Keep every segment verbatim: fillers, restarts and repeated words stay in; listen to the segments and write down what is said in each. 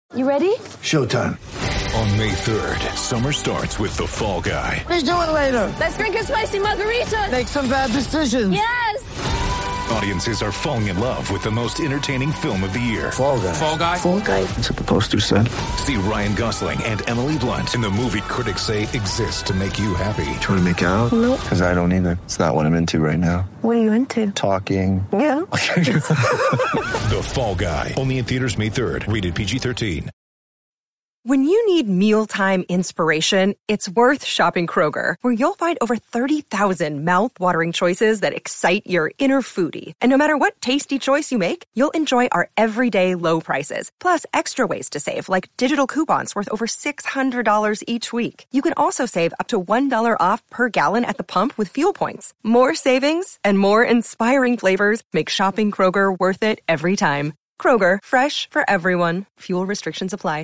You ready? Showtime. On May third, summer starts with The Fall Guy. Let's do it later. Let's drink a spicy margarita. Make some bad decisions. Yes! Audiences are falling in love with the most entertaining film of the year. Fall Guy. Fall Guy? Fall Guy. That's what the poster said. See Ryan Gosling and Emily Blunt in the movie critics say exists to make you happy. Trying to make it out? Nope. Because I don't either. It's not what I'm into right now. What are you into? Talking. Yeah. The Fall Guy. Only in theaters May third. Rated P G thirteen. When you need mealtime inspiration, it's worth shopping Kroger, where you'll find over thirty thousand mouth-watering choices that excite your inner foodie. And no matter what tasty choice you make, you'll enjoy our everyday low prices, plus extra ways to save, like digital coupons worth over six hundred dollars each week. You can also save up to one dollar off per gallon at the pump with fuel points. More savings and more inspiring flavors make shopping Kroger worth it every time. Kroger, fresh for everyone. Fuel restrictions apply.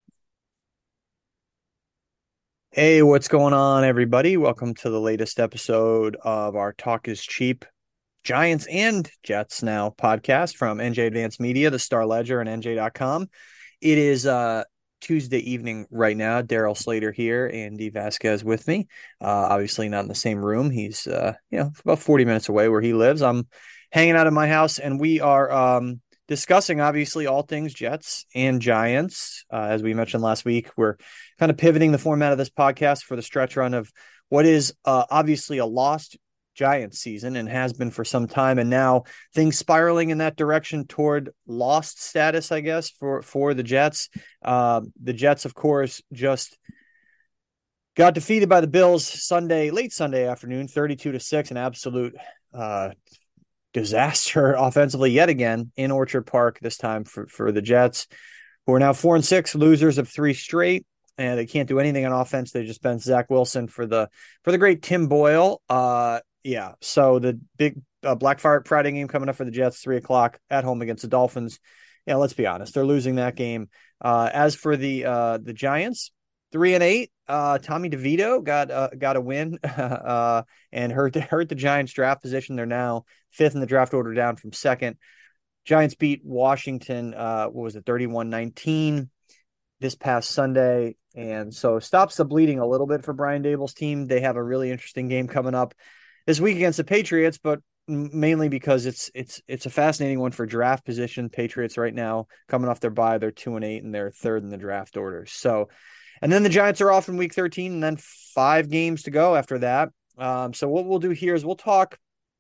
Hey, what's going on, everybody? Welcome to the latest episode of our Talk is Cheap Giants and Jets Now podcast from N J Advanced Media, the Star Ledger, and N J dot com. It is uh, Tuesday evening right now. Daryl Slater here, Andy Vasquez with me. Uh, obviously not in the same room. He's uh, you know about forty minutes away where he lives. I'm hanging out at my house, and we are um, discussing, obviously, all things Jets and Giants. Uh, as we mentioned last week, we're kind of pivoting the format of this podcast for the stretch run of what is uh, obviously a lost Giants season and has been for some time. And now things spiraling in that direction toward lost status, I guess, for, for the Jets. Uh, the Jets, of course, just got defeated by the Bills Sunday, late Sunday afternoon, thirty-two to six, an absolute uh, disaster offensively yet again in Orchard Park, this time for, for the Jets, who are now four and six, losers of three straight. And they can't do anything on offense. They just benched Zach Wilson for the for the great Tim Boyle. Uh, yeah. So the big uh, Black Fire Friday game coming up for the Jets, three o'clock at home against the Dolphins. Yeah, let's be honest, they're losing that game. Uh, as for the uh, the Giants, three and eight. Uh, Tommy DeVito got uh, got a win uh, and hurt hurt the Giants' draft position. They're now fifth in the draft order, down from second. Giants beat Washington. Uh, what was it, thirty-one nineteen this past Sunday. And so stops the bleeding a little bit for Brian Dable's team. They have a really interesting game coming up this week against the Patriots, but mainly because it's it's it's a fascinating one for draft position. Patriots right now coming off their bye, they're two and eight, and they're third in the draft order. So, and then the Giants are off in week thirteen, and then five games to go after that. Um, so what we'll do here is we'll talk,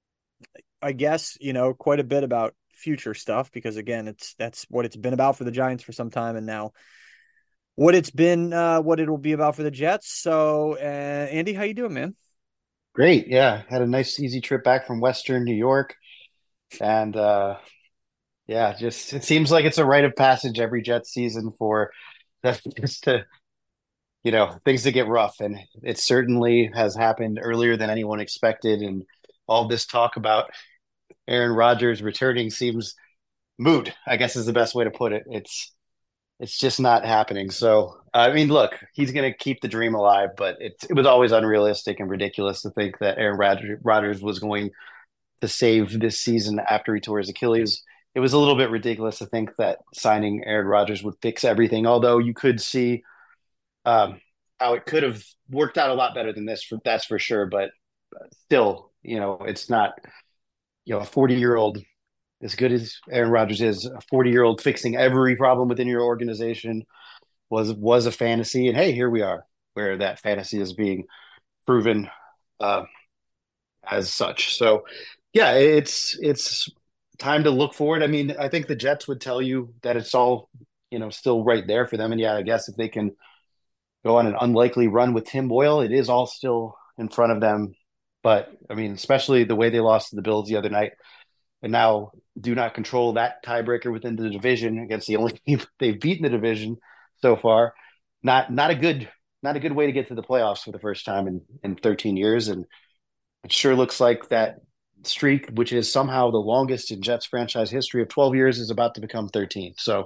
I guess, you know, quite a bit about future stuff, because again, it's that's what it's been about for the Giants for some time, and now what it's been, uh, what it will be about for the Jets. So, uh, Andy, how you doing, man? Great. Yeah. Had a nice, easy trip back from Western New York. And, uh, yeah, just, it seems like it's a rite of passage every Jets season for just to, you know, things to get rough. And it certainly has happened earlier than anyone expected. And all this talk about Aaron Rodgers returning seems moot, I guess is the best way to put it. It's, It's just not happening. So, I mean, look, he's going to keep the dream alive, but it, it was always unrealistic and ridiculous to think that Aaron Rodgers was going to save this season after he tore his Achilles. It was a little bit ridiculous to think that signing Aaron Rodgers would fix everything, although you could see um, how it could have worked out a lot better than this, for, that's for sure. But still, you know, it's not, you know, a forty-year-old – as good as Aaron Rodgers is, a forty-year-old fixing every problem within your organization was was a fantasy. And hey, here we are, where that fantasy is being proven uh, as such. So, yeah, it's it's time to look forward. I mean, I think the Jets would tell you that it's all, you know, still right there for them. And yeah, I guess if they can go on an unlikely run with Tim Boyle, it is all still in front of them. But I mean, especially the way they lost to the Bills the other night, and now do not control that tiebreaker within the division against the only team they've beaten the division so far. Not not a good not a good way to get to the playoffs for the first time in, in thirteen years. And it sure looks like that streak, which is somehow the longest in Jets franchise history of twelve years, is about to become thirteen. So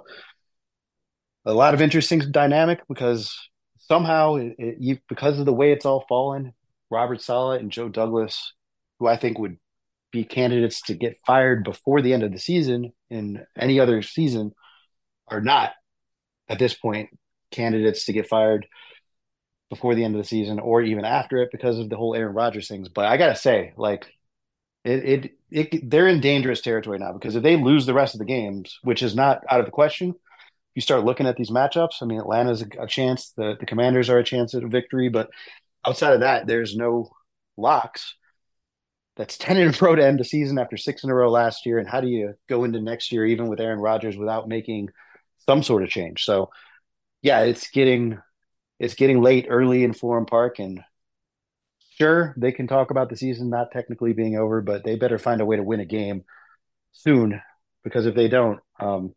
a lot of interesting dynamic, because somehow it, it, you, because of the way it's all fallen, Robert Saleh and Joe Douglas, who I think would be candidates to get fired before the end of the season in any other season, are not. at this point, candidates to get fired before the end of the season or even after it because of the whole Aaron Rodgers things. But I gotta say, like it, it, it, they're in dangerous territory now because if they lose the rest of the games, which is not out of the question, you start looking at these matchups. I mean, Atlanta's a, a chance. The the Commanders are a chance at a victory, but outside of that, there's no locks. That's ten in a row to end the season after six in a row last year. And how do you go into next year, even with Aaron Rodgers, without making some sort of change? So, yeah, it's getting it's getting late early in Forum Park, and sure, they can talk about the season not technically being over, but they better find a way to win a game soon, because if they don't, um,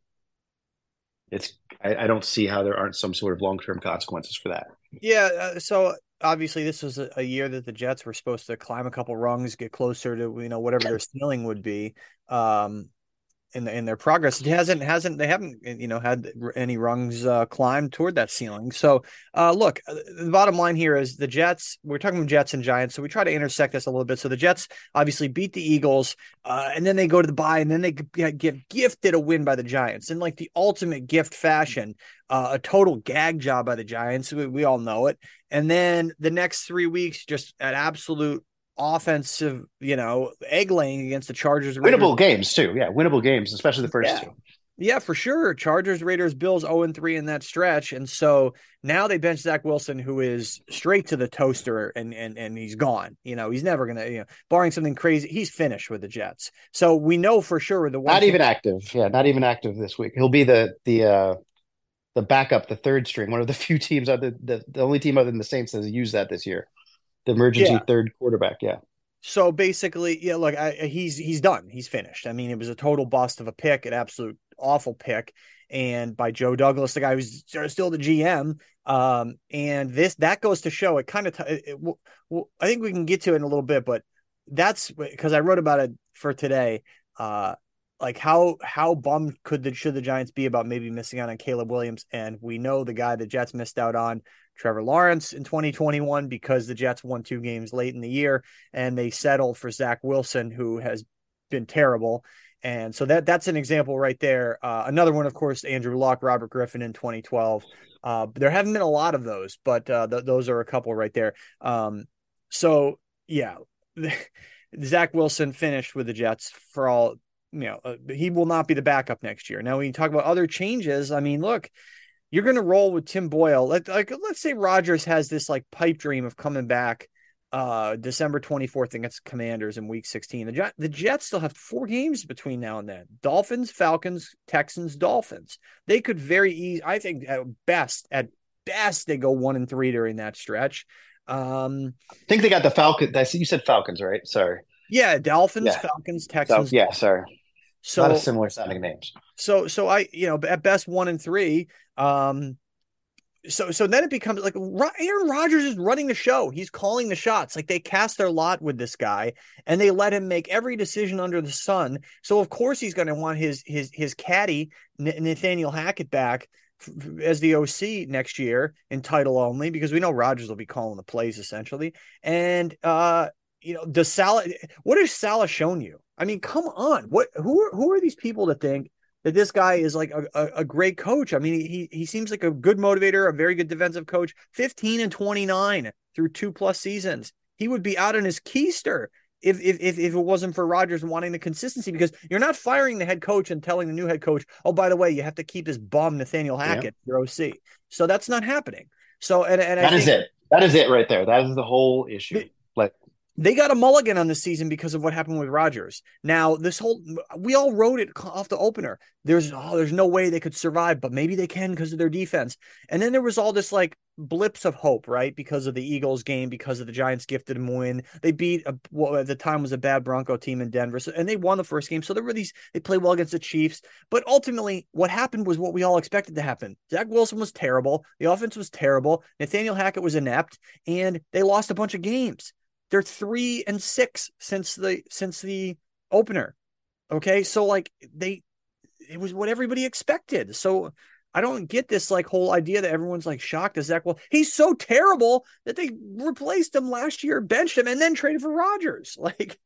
it's I, I don't see how there aren't some sort of long term consequences for that. Yeah, uh, so obviously this was a, a year that the Jets were supposed to climb a couple rungs, get closer to you know whatever their ceiling would be. Um, in the, in their progress, it hasn't hasn't they haven't you know had any rungs uh, climbed toward that ceiling. So uh, look, the bottom line here is the Jets. We're talking about Jets and Giants, so we try to intersect this a little bit. So the Jets obviously beat the Eagles, uh, and then they go to the bye, and then they get, get gifted a win by the Giants in like the ultimate gift fashion. Uh, a total gag job by the Giants. We, we all know it. And then the next three weeks, just an absolute offensive, you know, egg laying against the Chargers. Raiders. Winnable Raiders. games too. Yeah, winnable games, especially the first yeah. two. Yeah, for sure. Chargers, Raiders, Bills, oh and three in that stretch. And so now they bench Zach Wilson, who is straight to the toaster, and and and he's gone. You know, he's never going to, you know, barring something crazy, he's finished with the Jets. So we know for sure the one Not even active. Yeah, not even active this week. He'll be the the uh the backup, the third string, one of the few teams other the, the only team other than the Saints has used that this year. The emergency yeah. third quarterback. Yeah. So basically, yeah, look, I, he's he's done. He's finished. I mean, it was a total bust of a pick, an absolute awful pick, and by Joe Douglas, the guy who's still the G M. Um, and this that goes to show it kind of. T- it, it, well, I think we can get to it in a little bit, but that's because I wrote about it for today. Uh, like how how bummed could the should the Giants be about maybe missing out on Caleb Williams? And we know the guy the Jets missed out on, Trevor Lawrence, in twenty twenty-one, because the Jets won two games late in the year and they settled for Zach Wilson, who has been terrible. And so that that's an example right there. Uh, another one, of course, Andrew Luck, Robert Griffin in twenty twelve. Uh, there haven't been a lot of those, but uh, th- those are a couple right there. Um, so, yeah, Zach Wilson finished with the Jets for all, you know, uh, he will not be the backup next year. Now, when you talk about other changes, I mean, look, you're going to roll with Tim Boyle. Let, like, let's say Rodgers has this like pipe dream of coming back uh, December twenty-fourth against Commanders in week sixteen. The, Jet, the Jets still have four games between now and then. Dolphins, Falcons, Texans, Dolphins. They could very easy, I think at best, at best, they go one and three during that stretch. Um, I think they got the Falcons. I see you said Falcons, right? Sorry. Yeah, Dolphins, yeah. Falcons, Texans. So, yeah, sorry. So, a lot of similar sounding names. So, so I, you know, at best one and three. Um, so, so then it becomes like Aaron Rodgers is running the show. He's calling the shots. Like they cast their lot with this guy, and they let him make every decision under the sun. So, of course, he's going to want his his his caddy Nathaniel Hackett back as the O C next year in title only, because we know Rodgers will be calling the plays essentially. And uh, you know, does Salah? What has Salah shown you? I mean, come on. What? Who are who are these people that think that this guy is like a, a, a great coach? I mean, he he seems like a good motivator, a very good defensive coach. fifteen and twenty-nine through two plus seasons. He would be out on his keister if if if, if it wasn't for Rodgers wanting the consistency, because you're not firing the head coach and telling the new head coach, oh, by the way, you have to keep this bum Nathaniel Hackett, yeah. your O C. So that's not happening. So and and that I is think, it. That is it right there. That is the whole issue. It, like. They got a mulligan on this season because of what happened with Rodgers. Now, this whole we all wrote it off the opener. There's oh, there's no way they could survive, but maybe they can because of their defense. And then there was all this like blips of hope, right? Because of the Eagles game, because of the Giants gifted them win. They beat a, what at the time was a bad Bronco team in Denver, so, and they won the first game. So there were these. They played well against the Chiefs, but ultimately, what happened was what we all expected to happen. Zach Wilson was terrible. The offense was terrible. Nathaniel Hackett was inept, and they lost a bunch of games. They're three and six since the since the opener. Okay, so like they, it was what everybody expected. So I don't get this like whole idea that everyone's like shocked as Zach. Well, he's so terrible that they replaced him last year, benched him, and then traded for Rodgers. Like,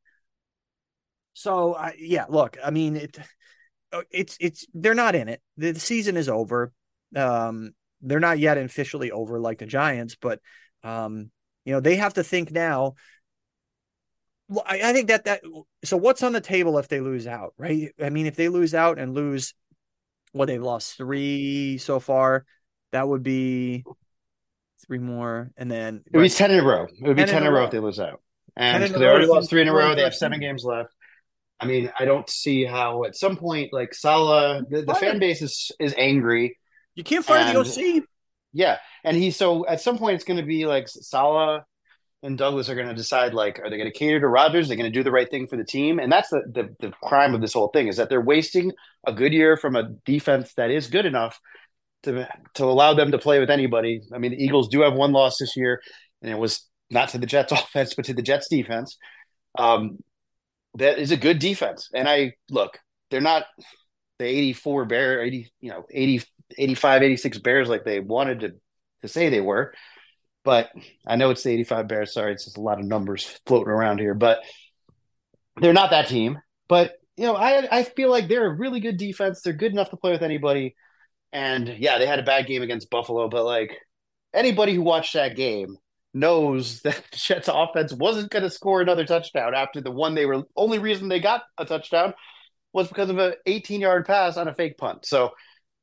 so I, yeah, look, I mean it, it's it's they're not in it. The, the season is over. Um, they're not yet officially over like the Giants, but um, you know, they have to think now. Well, I, I think that that so what's on the table if they lose out, right? I mean, if they lose out and lose what they've lost three so far, that would be three more, and then It would be right, ten in a row. It would be ten in ten a in a row row. if they lose out. ten And in a they row already seems lost three in a more row. They have aggressive. seven games left. I mean, I don't see how at some point, like Salah, the, the fan base is is angry. You can't fire the And O C. yeah, and he so at some point it's going to be like Salah and Douglas are going to decide like, are they going to cater to Rodgers? They're going to do the right thing for the team, and that's the, the the crime of this whole thing is that they're wasting a good year from a defense that is good enough to to allow them to play with anybody. I mean, the Eagles do have one loss this year, and it was not to the Jets offense, but to the Jets defense. Um, that is a good defense, and I look, they're not the eighty-four Bear, eighty, you know, eighty, eighty-five, eighty-six Bears like they wanted to to say they were. But I know it's the eighty-five Bears. Sorry, it's just a lot of numbers floating around here. But they're not that team. But, you know, I I feel like they're a really good defense. They're good enough to play with anybody. And, yeah, they had a bad game against Buffalo. But, like, anybody who watched that game knows that the Jets offense wasn't going to score another touchdown after the one they were – only reason they got a touchdown was because of an eighteen-yard pass on a fake punt. So,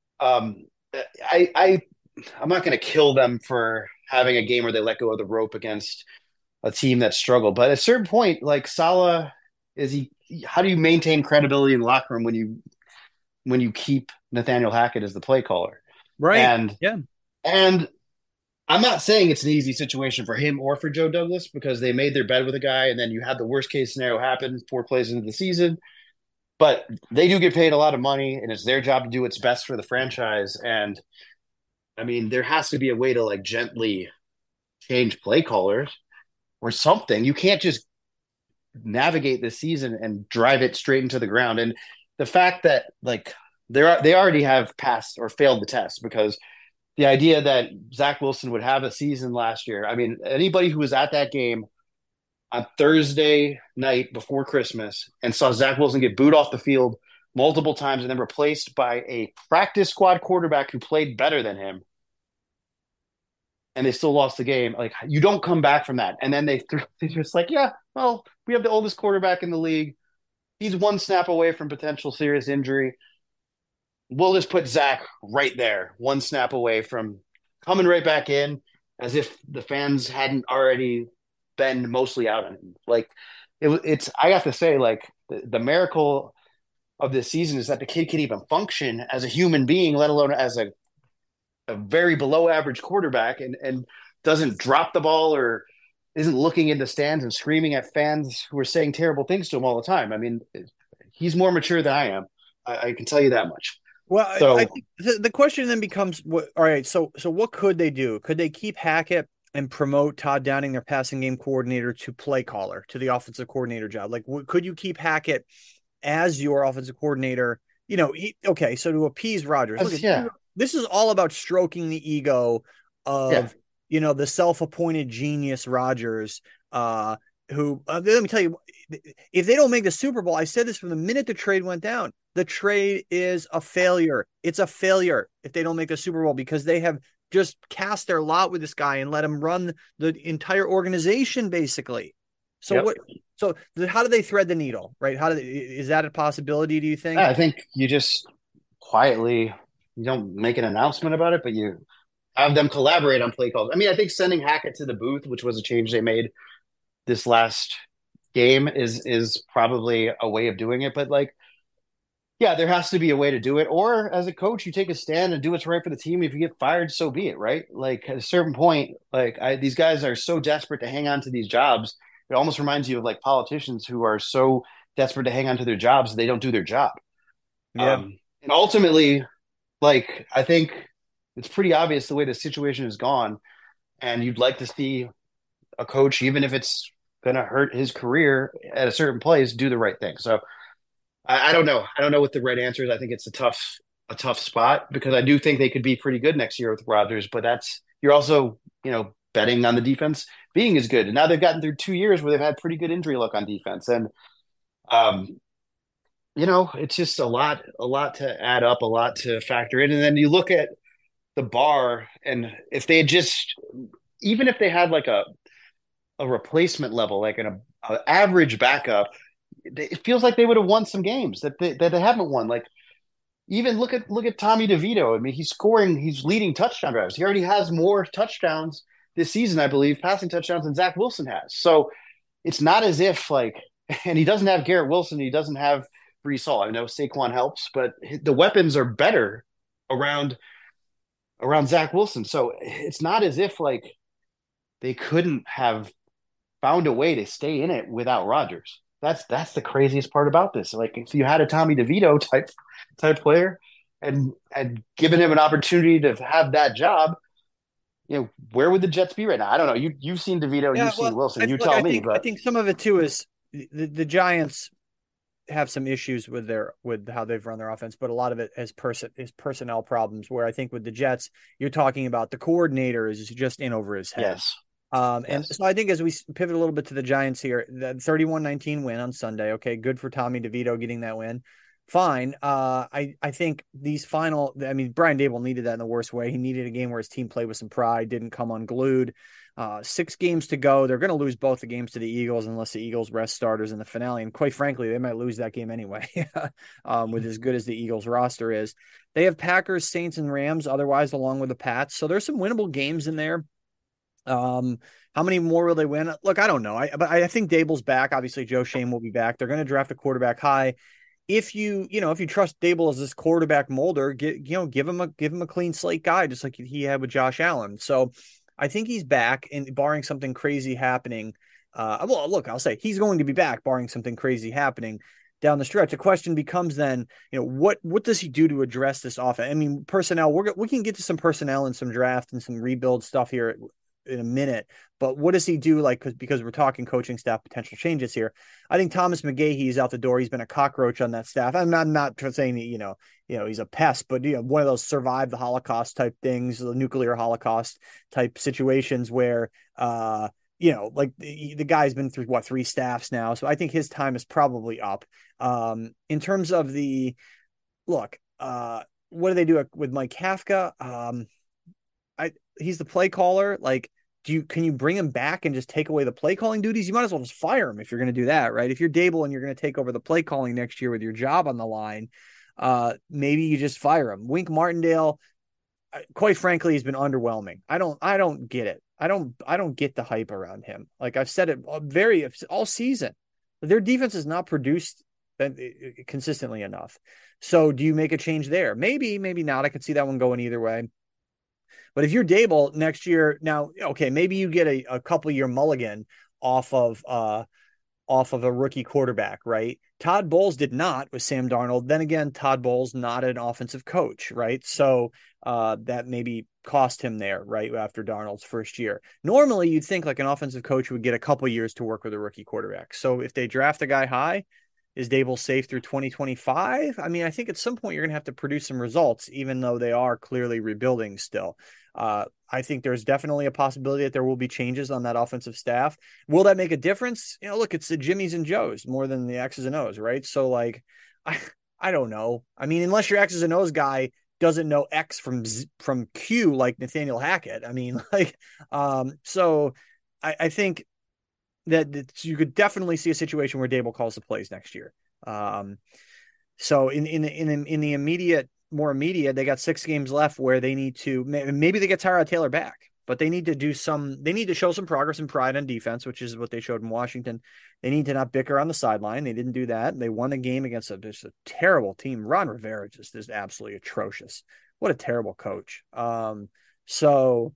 um, I, I, I'm not going to kill them for – having a game where they let go of the rope against a team that struggled. But at a certain point, like Salah, is he? How do you maintain credibility in the locker room when you when you keep Nathaniel Hackett as the play caller? Right. And yeah. And I'm not saying it's an easy situation for him or for Joe Douglas because they made their bed with a guy, and then you have the worst case scenario happen four plays into the season. But they do get paid a lot of money, and it's their job to do what's best for the franchise. And I mean, there has to be a way to like gently change play callers or something. You can't just navigate the season and drive it straight into the ground. And the fact that like they're they already have passed or failed the test because the idea that Zach Wilson would have a season last year. I mean, anybody who was at that game on Thursday night before Christmas and saw Zach Wilson get booed off the field multiple times and then replaced by a practice squad quarterback who played better than him, and they still lost the game. Like, you don't come back from that. And then they threw, they're just like, yeah, well, we have the oldest quarterback in the league. He's one snap away from potential serious injury. We'll just put Zach right there, one snap away from coming right back in, as if the fans hadn't already been mostly out on him. Like, it, it's, I have to say, like, the, the miracle of this season is that the kid can even function as a human being, let alone as a a very below average quarterback, and, and doesn't drop the ball or isn't looking in the stands and screaming at fans who are saying terrible things to him all the time. I mean, he's more mature than I am. I, I can tell you that much. Well, so, I think the, the question then becomes, what, all right, so so what could they do? Could they keep Hackett and promote Todd Downing, their passing game coordinator, to play caller, to the offensive coordinator job? Like, what, could you keep Hackett as your offensive coordinator? You know, he, okay, so to appease Rodgers. Look, yeah. This is all about stroking the ego of, yeah. you know, the self-appointed genius Rodgers, uh, who, uh, let me tell you, if they don't make the Super Bowl, I said this from the minute the trade went down, the trade is a failure. It's a failure if they don't make the Super Bowl because they have just cast their lot with this guy and let him run the entire organization, basically. So yep. what? So how do they thread the needle, right? How do they, is that a possibility, do you think? I think you just quietly – you don't make an announcement about it, but you have them collaborate on play calls. I mean, I think sending Hackett to the booth, which was a change they made this last game, is is probably a way of doing it. But, like, yeah, there has to be a way to do it. Or as a coach, you take a stand and do what's right for the team. If you get fired, so be it, right? Like, at a certain point, like I, these guys are so desperate to hang on to these jobs. It almost reminds you of, like, politicians who are so desperate to hang on to their jobs, they don't do their job. Yeah. Um, and ultimately – Like, I think it's pretty obvious the way the situation has gone, and you'd like to see a coach, even if it's going to hurt his career at a certain place, do the right thing. So I, I don't know. I don't know what the right answer is. I think it's a tough, a tough spot because I do think they could be pretty good next year with Rodgers, but that's, you're also, you know, betting on the defense being as good. And now they've gotten through two years where they've had pretty good injury luck on defense. And, um, you know, it's just a lot, a lot to add up, a lot to factor in. And then you look at the bar, and if they had just, even if they had like a a replacement level, like an a, a average backup, it feels like they would have won some games that they, that they haven't won. Like even look at look at Tommy DeVito. I mean, he's scoring, he's leading touchdown drives. He already has more touchdowns this season, I believe, passing touchdowns than Zach Wilson has. So it's not as if like, and he doesn't have Garrett Wilson, he doesn't have Brees Hall. I know Saquon helps, but the weapons are better around around Zach Wilson. So it's not as if like they couldn't have found a way to stay in it without Rodgers. That's that's the craziest part about this. Like if you had a Tommy DeVito type type player and and given him an opportunity to have that job, you know, where would the Jets be right now? I don't know. You you've seen DeVito, Yeah, you've well, seen Wilson. I, You look, tell I me. think, But I think some of it too is the, the Giants have some issues with their with how they've run their offense, but a lot of it is person is personnel problems. Where I think with the Jets, you're talking about the coordinator is just in over his head. yes. Um, and Yes. so I think as we pivot a little bit to the Giants here, the thirty-one nineteen win on Sunday. Okay, good for Tommy DeVito getting that win. Fine. Uh, I, I think these final, I mean, Brian Dable needed that in the worst way. He needed a game where his team played with some pride, didn't come unglued. Uh, six games to go. They're going to lose both the games to the Eagles unless the Eagles rest starters in the finale. And quite frankly, they might lose that game anyway, um, with as good as the Eagles roster is. They have Packers, Saints, and Rams otherwise, along with the Pats. So there's some winnable games in there. Um, how many more will they win? Look, I don't know. I but I think Dable's back. Obviously, Joe Shane will be back. They're going to draft a quarterback high. If you, you know, if you trust Dable as this quarterback molder, get, you know, give him a give him a clean slate guy, just like he had with Josh Allen. So I think he's back, and barring something crazy happening, uh, well, look, I'll say he's going to be back, barring something crazy happening down the stretch. The question becomes then, you know, what what does he do to address this offense? I mean, personnel. We're we can get to some personnel and some draft and some rebuild stuff here in a minute, but what does he do? Like, cause, because we're talking coaching staff potential changes here. I think Thomas McGahee is out the door. He's been a cockroach on that staff. I'm not, not saying that, you know, you know, he's a pest, but you know, one of those survive the Holocaust type things, the nuclear Holocaust type situations where, uh, you know, like the, the guy's been through what, three staffs now. So I think his time is probably up. Um, in terms of the look, uh, what do they do with Mike Kafka? Um, I, he's the play caller. Like, do you, can you bring him back and just take away the play calling duties? You might as well just fire him if you're going to do that, right? If you're Dable and you're going to take over the play calling next year with your job on the line, uh, maybe you just fire him. Wink Martindale, quite frankly, he's been underwhelming. I don't, I don't get it. I don't, I don't get the hype around him. Like I've said it very all season, their defense has not produced consistently enough. So do you make a change there? Maybe, maybe not. I could see that one going either way. But if you're Dable next year, now, okay, maybe you get a, a couple year mulligan off of uh, off of a rookie quarterback, right? Todd Bowles did not with Sam Darnold. Then again, Todd Bowles not an offensive coach, right? So uh, that maybe cost him there, right, after Darnold's first year. Normally, you'd think like an offensive coach would get a couple years to work with a rookie quarterback. So if they draft a guy high, is Dable safe through twenty twenty-five? I mean, I think at some point you're going to have to produce some results, even though they are clearly rebuilding still. Uh, I think there's definitely a possibility that there will be changes on that offensive staff. Will that make a difference? You know, look, it's the Jimmies and Joes more than the X's and O's, right? So, like, I I don't know. I mean, unless your X's and O's guy doesn't know X from from Q like Nathaniel Hackett. I mean, like, um, so I, I think that, that you could definitely see a situation where Dable calls the plays next year. Um, so in in in in the immediate, more immediate, they got six games left where they need to maybe they get Tyrod Taylor back, but they need to do some. They need to show some progress and pride on defense, which is what they showed in Washington. They need to not bicker on the sideline. They didn't do that. They won the game against a, just a terrible team. Ron Rivera just is absolutely atrocious. What a terrible coach. Um, so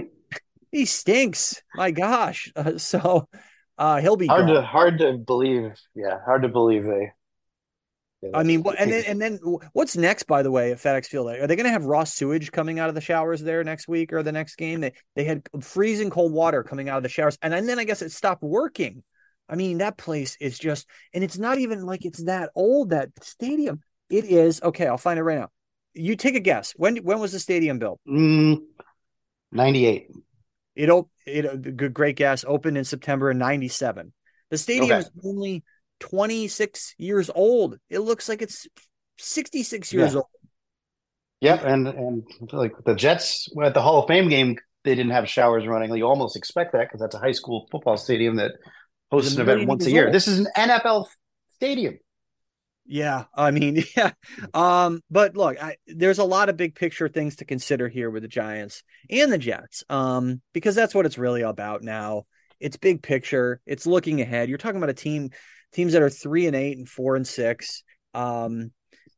he stinks. My gosh. Uh, so. Uh, he'll be hard gone. to hard to believe. Yeah, hard to believe they. Yeah, I mean, and then and then what's next? By the way, at FedEx Field, are they going to have raw sewage coming out of the showers there next week or the next game? They they had freezing cold water coming out of the showers, and, and then I guess it stopped working. I mean, that place is just, and it's not even like it's that old, that stadium. It is okay. I'll find it right now. You take a guess. When when was the stadium built? Mm, ninety-eight. It it good great guess. Opened in September of ninety-seven. The stadium okay. is only twenty-six years old. It looks like it's sixty-six years yeah. old. Yep, and and like the Jets at the Hall of Fame game, they didn't have showers running. You almost expect that because that's a high school football stadium that It's a hosts an event million once a years year. old. This is an N F L stadium. Yeah, I mean, yeah. Um, but look, I, there's a lot of big picture things to consider here with the Giants and the Jets, um, because that's what it's really about now. It's big picture. It's looking ahead. You're talking about a team, teams that are three and eight and four and six. Um,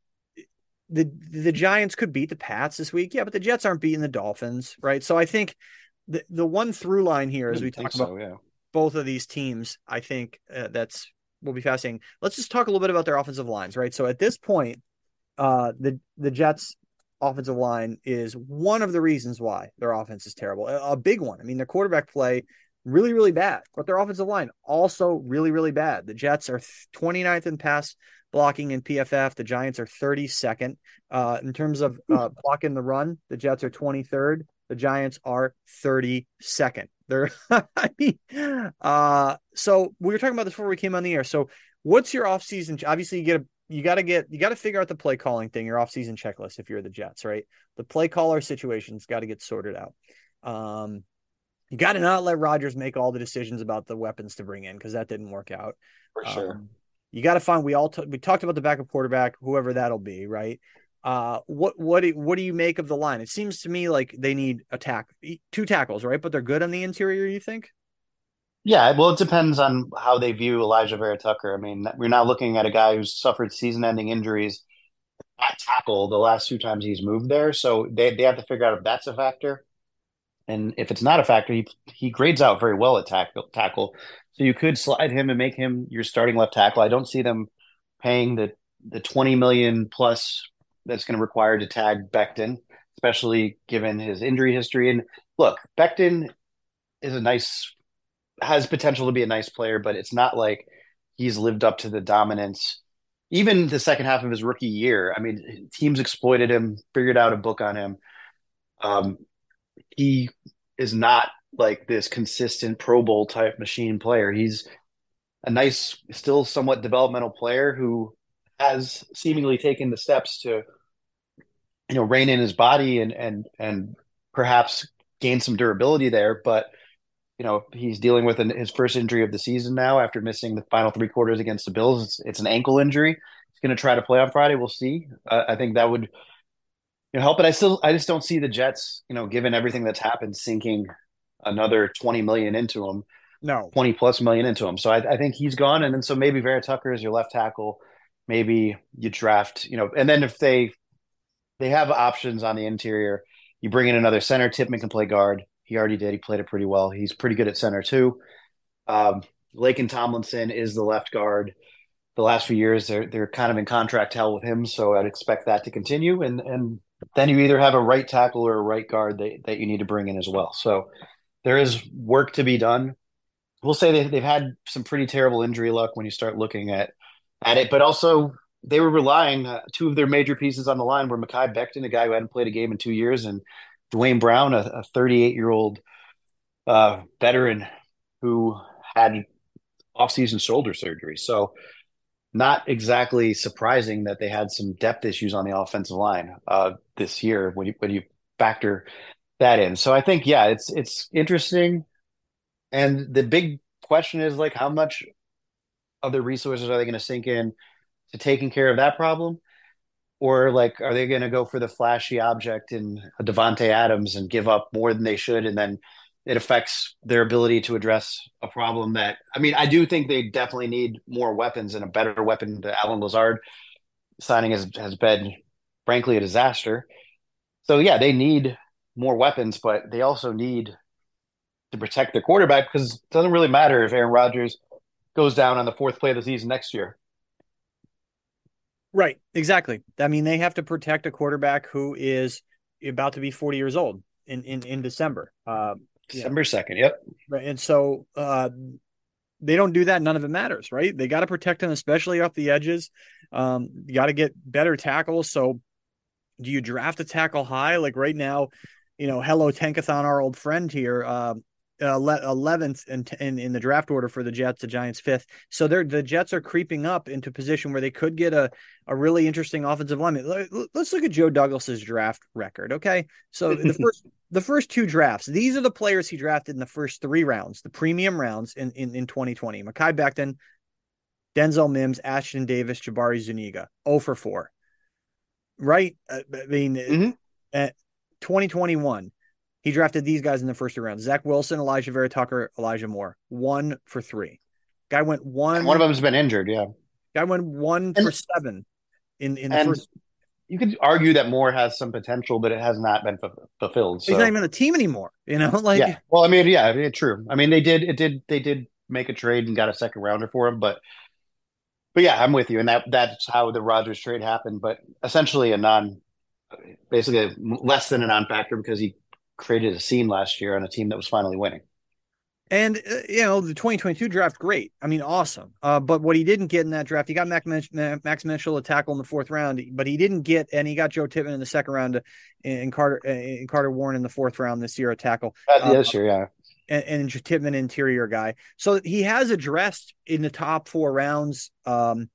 the the Giants could beat the Pats this week, yeah, but the Jets aren't beating the Dolphins, right? So I think the the one through line here, I as we didn't think talk about so, yeah. both of these teams, I think uh, that's will be fascinating. Let's just talk a little bit about their offensive lines, right? So at this point, uh, the the Jets' offensive line is one of the reasons why their offense is terrible. A, a big one. I mean, their quarterback play really, really bad, but their offensive line also really, really bad. The Jets are twenty-ninth in pass blocking in P F F. The Giants are thirty-second. Uh, in terms of uh, blocking the run, the Jets are twenty-third. The Giants are thirty-second. They're, I mean, uh, so we were talking about this before we came on the air. So what's your offseason? Obviously, you get a, you got to get, you got to figure out the play calling thing, your offseason checklist if you're the Jets, right? The play caller situation's got to get sorted out. Um, you got to not let Rodgers make all the decisions about the weapons to bring in because that didn't work out. For sure. Um, you got to find, we all, t- we talked about the backup quarterback, whoever that'll be, right? Uh, what what do, what do you make of the line? It seems to me like they need a tack, two tackles, right? But they're good on the interior, you think? Yeah, well, it depends on how they view Elijah Vera Tucker. I mean, we're not looking at a guy who's suffered season-ending injuries at tackle the last two times he's moved there. So they, they have to figure out if that's a factor. And if it's not a factor, he he grades out very well at tackle. tackle. So you could slide him and make him your starting left tackle. I don't see them paying the the twenty million plus that's going to require to tag Becton, especially given his injury history. And look, Becton is a nice has potential to be a nice player, but it's not like he's lived up to the dominance. Even the second half of his rookie year, I mean, teams exploited him, figured out a book on him. Um, he is not like this consistent Pro Bowl type machine player. He's a nice, still somewhat developmental player who has seemingly taken the steps to, you know, rein in his body and and and perhaps gain some durability there. But you know, he's dealing with an, his first injury of the season now after missing the final three quarters against the Bills. It's, it's an ankle injury. He's going to try to play on Friday. We'll see. Uh, I think that would you know help. But I still, I just don't see the Jets, you know, given everything that's happened, sinking another twenty million into him, No. twenty plus million into him. So I, I think he's gone. And then so maybe Vera Tucker is your left tackle. Maybe you draft, you know, and then if they they have options on the interior, you bring in another center. Tippmann can play guard. He already did. He played it pretty well. He's pretty good at center too. Um, Laken Tomlinson is the left guard. The last few years, they're they're kind of in contract hell with him, so I'd expect that to continue. And and then you either have a right tackle or a right guard that, that you need to bring in as well. So there is work to be done. We'll say they, they've had some pretty terrible injury luck when you start looking at at it, but also they were relying uh, two of their major pieces on the line were Mekhi Becton, a guy who hadn't played a game in two years, and Dwayne Brown, a thirty-eight year old uh, veteran who had off-season shoulder surgery. So not exactly surprising that they had some depth issues on the offensive line uh, this year when you when you factor that in. So I think yeah, it's it's interesting, and the big question is like how much of their resources are they going to sink in to taking care of that problem? Or like, are they going to go for the flashy object in Devontae Adams and give up more than they should, and then it affects their ability to address a problem that? I mean, I do think they definitely need more weapons and a better weapon. To Alan Lazard signing has has been, frankly, a disaster. So yeah, they need more weapons, but they also need to protect their quarterback because it doesn't really matter if Aaron Rodgers goes down on the fourth play of the season next year. Right. Exactly. I mean, they have to protect a quarterback who is about to be forty years old in, in, in December. Uh, December second. Yep. Right. And so uh, they don't do that. None of it matters, right? They got to protect him, especially off the edges. Um, you got to get better tackles. So do you draft a tackle high? Like right now, you know, hello, Tankathon, our old friend here. Uh, eleventh in, in in the draft order for the Jets, the Giants fifth. So they're the Jets are creeping up into position where they could get a, a really interesting offensive lineman. Let's look at Joe Douglas's draft record. Okay. So the first the first two drafts, these are the players he drafted in the first three rounds, the premium rounds in, in, in twenty twenty. Mekhi Becton, Denzel Mims, Ashton Davis, Jabari Zuniga, zero for four. Right? I mean, mm-hmm. At twenty twenty-one, he drafted these guys in the first two rounds. Zach Wilson, Elijah Vera Tucker, Elijah Moore. One for three. Guy went one. And one of them has been injured, yeah. Guy went one and, for seven in, in the and first. You could argue that Moore has some potential, but it has not been f- fulfilled. So. He's not even on the team anymore, you know? Like, yeah. Well, I mean, yeah, I mean, true. I mean, they did, it did, they did make a trade and got a second rounder for him, but, but yeah, I'm with you. And that, that's how the Rodgers trade happened, but essentially a non, basically a, less than a non-factor because he created a scene last year on a team that was finally winning. And, uh, you know, the twenty twenty-two draft, great. I mean, awesome. Uh, but what he didn't get in that draft, he got Max, Max Mitchell a tackle in the fourth round, but he didn't get, and he got Joe Tippmann in the second round and Carter and Carter Warren in the fourth round this year, a tackle. Uh, this year, yeah. And, and Tippmann, interior guy. So he has addressed in the top four rounds um,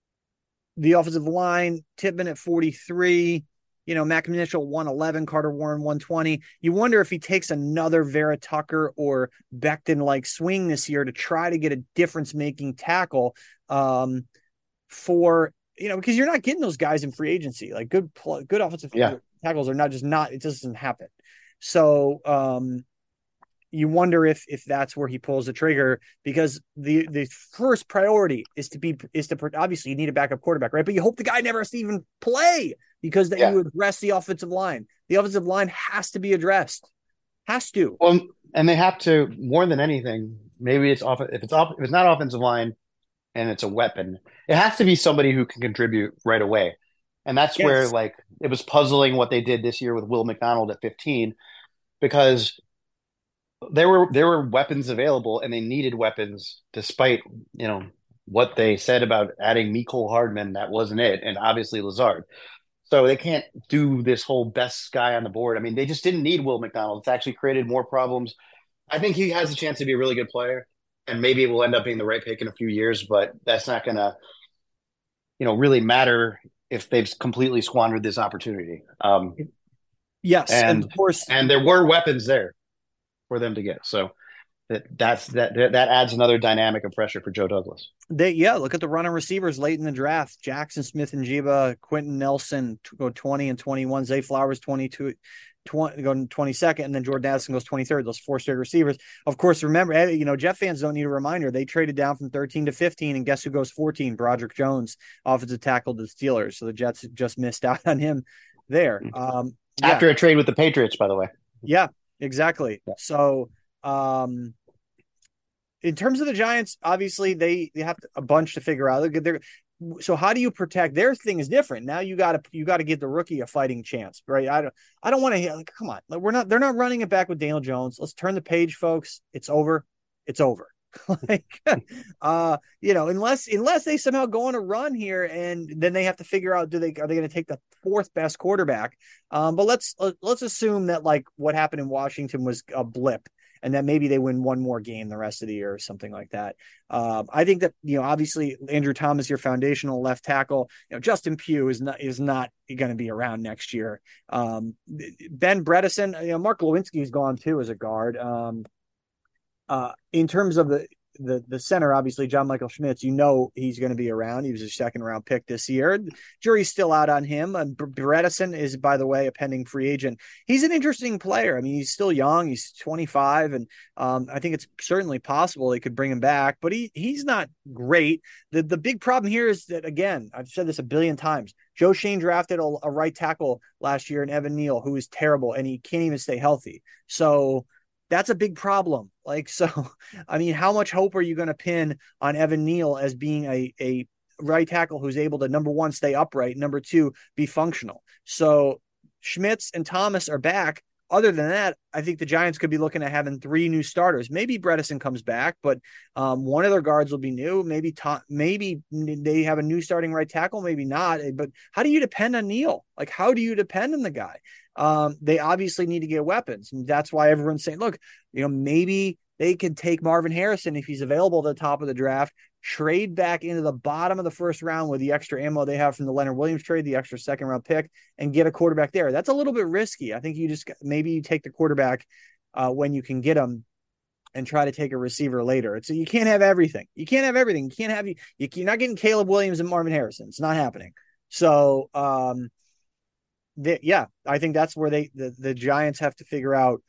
the offensive line, Tippmann at forty-three, you know, Mac Mitchell one eleven, Carter Warren one twenty. You wonder if he takes another Vera Tucker or Becton-like swing this year to try to get a difference-making tackle um, for, you know, because you're not getting those guys in free agency. Like good, good offensive yeah. tackles are not just not, it doesn't happen. So um, you wonder if if that's where he pulls the trigger, because the the first priority is to be is to obviously you need a backup quarterback, right? But you hope the guy never has to even play, because that yeah. you address the offensive line. The offensive line has to be addressed, has to. Well, and they have to, more than anything. Maybe it's off if it's off if it's not offensive line, and it's a weapon. It has to be somebody who can contribute right away, and that's yes. where like it was puzzling what they did this year with Will McDonald at fifteen, because there were there were weapons available, and they needed weapons despite, you know, what they said about adding Mecole Hardman. That wasn't it, and obviously Lazard. So they can't do this whole best guy on the board. I mean, they just didn't need Will McDonald. It's actually created more problems. I think he has a chance to be a really good player, and maybe it will end up being the right pick in a few years, but that's not going to, you know, really matter if they've completely squandered this opportunity. Um, yes, and, and of course, and there were weapons there for them to get. So that that's that that adds another dynamic of pressure for Joe Douglas. They yeah, look at the running receivers late in the draft: Jackson Smith and Jiba, Quentin Nelson go twenty and twenty-one, Zay Flowers twenty-two, twenty go twenty-second, and then Jordan Addison goes twenty-third. Those four straight receivers. Of course, remember, you know, Jet fans don't need a reminder. They traded down from thirteen to fifteen, and guess who goes fourteen? Broderick Jones, offensive tackle to the Steelers. So the Jets just missed out on him there. Um, After yeah. a trade with the Patriots, by the way. Yeah, exactly. Yeah. So. Um, In terms of the Giants, obviously they, they have a bunch to figure out. They're, so how do you protect? Their thing is different. Now you got to you got to give the rookie a fighting chance, right? I don't I don't want to. Like, come on, we're not. They're not running it back with Daniel Jones. Let's turn the page, folks. It's over. It's over. like, uh, you know, unless unless they somehow go on a run here, and then they have to figure out, do they are they going to take the fourth best quarterback? Um, but let's let's assume that like what happened in Washington was a blip, and that maybe they win one more game the rest of the year or something like that. Um, I think that, you know, obviously Andrew Thomas, your foundational left tackle, you know, Justin Pugh is not, is not going to be around next year. Um, Ben Bredesen, you know, Mark Lewinsky's gone too as a guard. Um, uh, in terms of the, the, the center, obviously John Michael Schmitz, you know, he's going to be around. He was a second round pick this year. Jury's still out on him. And Bredesen is, by the way, a pending free agent. He's an interesting player. I mean, he's still young. He's twenty-five. And um, I think it's certainly possible they could bring him back, but he he's not great. The, the big problem here is that, again, I've said this a billion times. Joe Schoen drafted a, a right tackle last year in Evan Neal, who is terrible, and he can't even stay healthy. So that's a big problem. Like, so, I mean, how much hope are you going to pin on Evan Neal as being a, a right tackle who's able to, number one, stay upright, number two, be functional? So Schmitz and Thomas are back. Other than that, I think the Giants could be looking at having three new starters. Maybe Bredesen comes back, but um, one of their guards will be new. Maybe Tom, maybe they have a new starting right tackle, maybe not. But how do you depend on Neal? Like, how do you depend on the guy? Um, they obviously need to get weapons. And that's why everyone's saying, look, you know, maybe they could take Marvin Harrison if he's available at the top of the draft, trade back into the bottom of the first round with the extra ammo they have from the Leonard Williams trade, the extra second round pick, and get a quarterback there. That's a little bit risky. I think you just maybe you take the quarterback uh, when you can get them and try to take a receiver later. It's you can't have everything. You can't have everything. You can't have you. You're not getting Caleb Williams and Marvin Harrison. It's not happening. So, um, the, yeah, I think that's where they the, the Giants have to figure out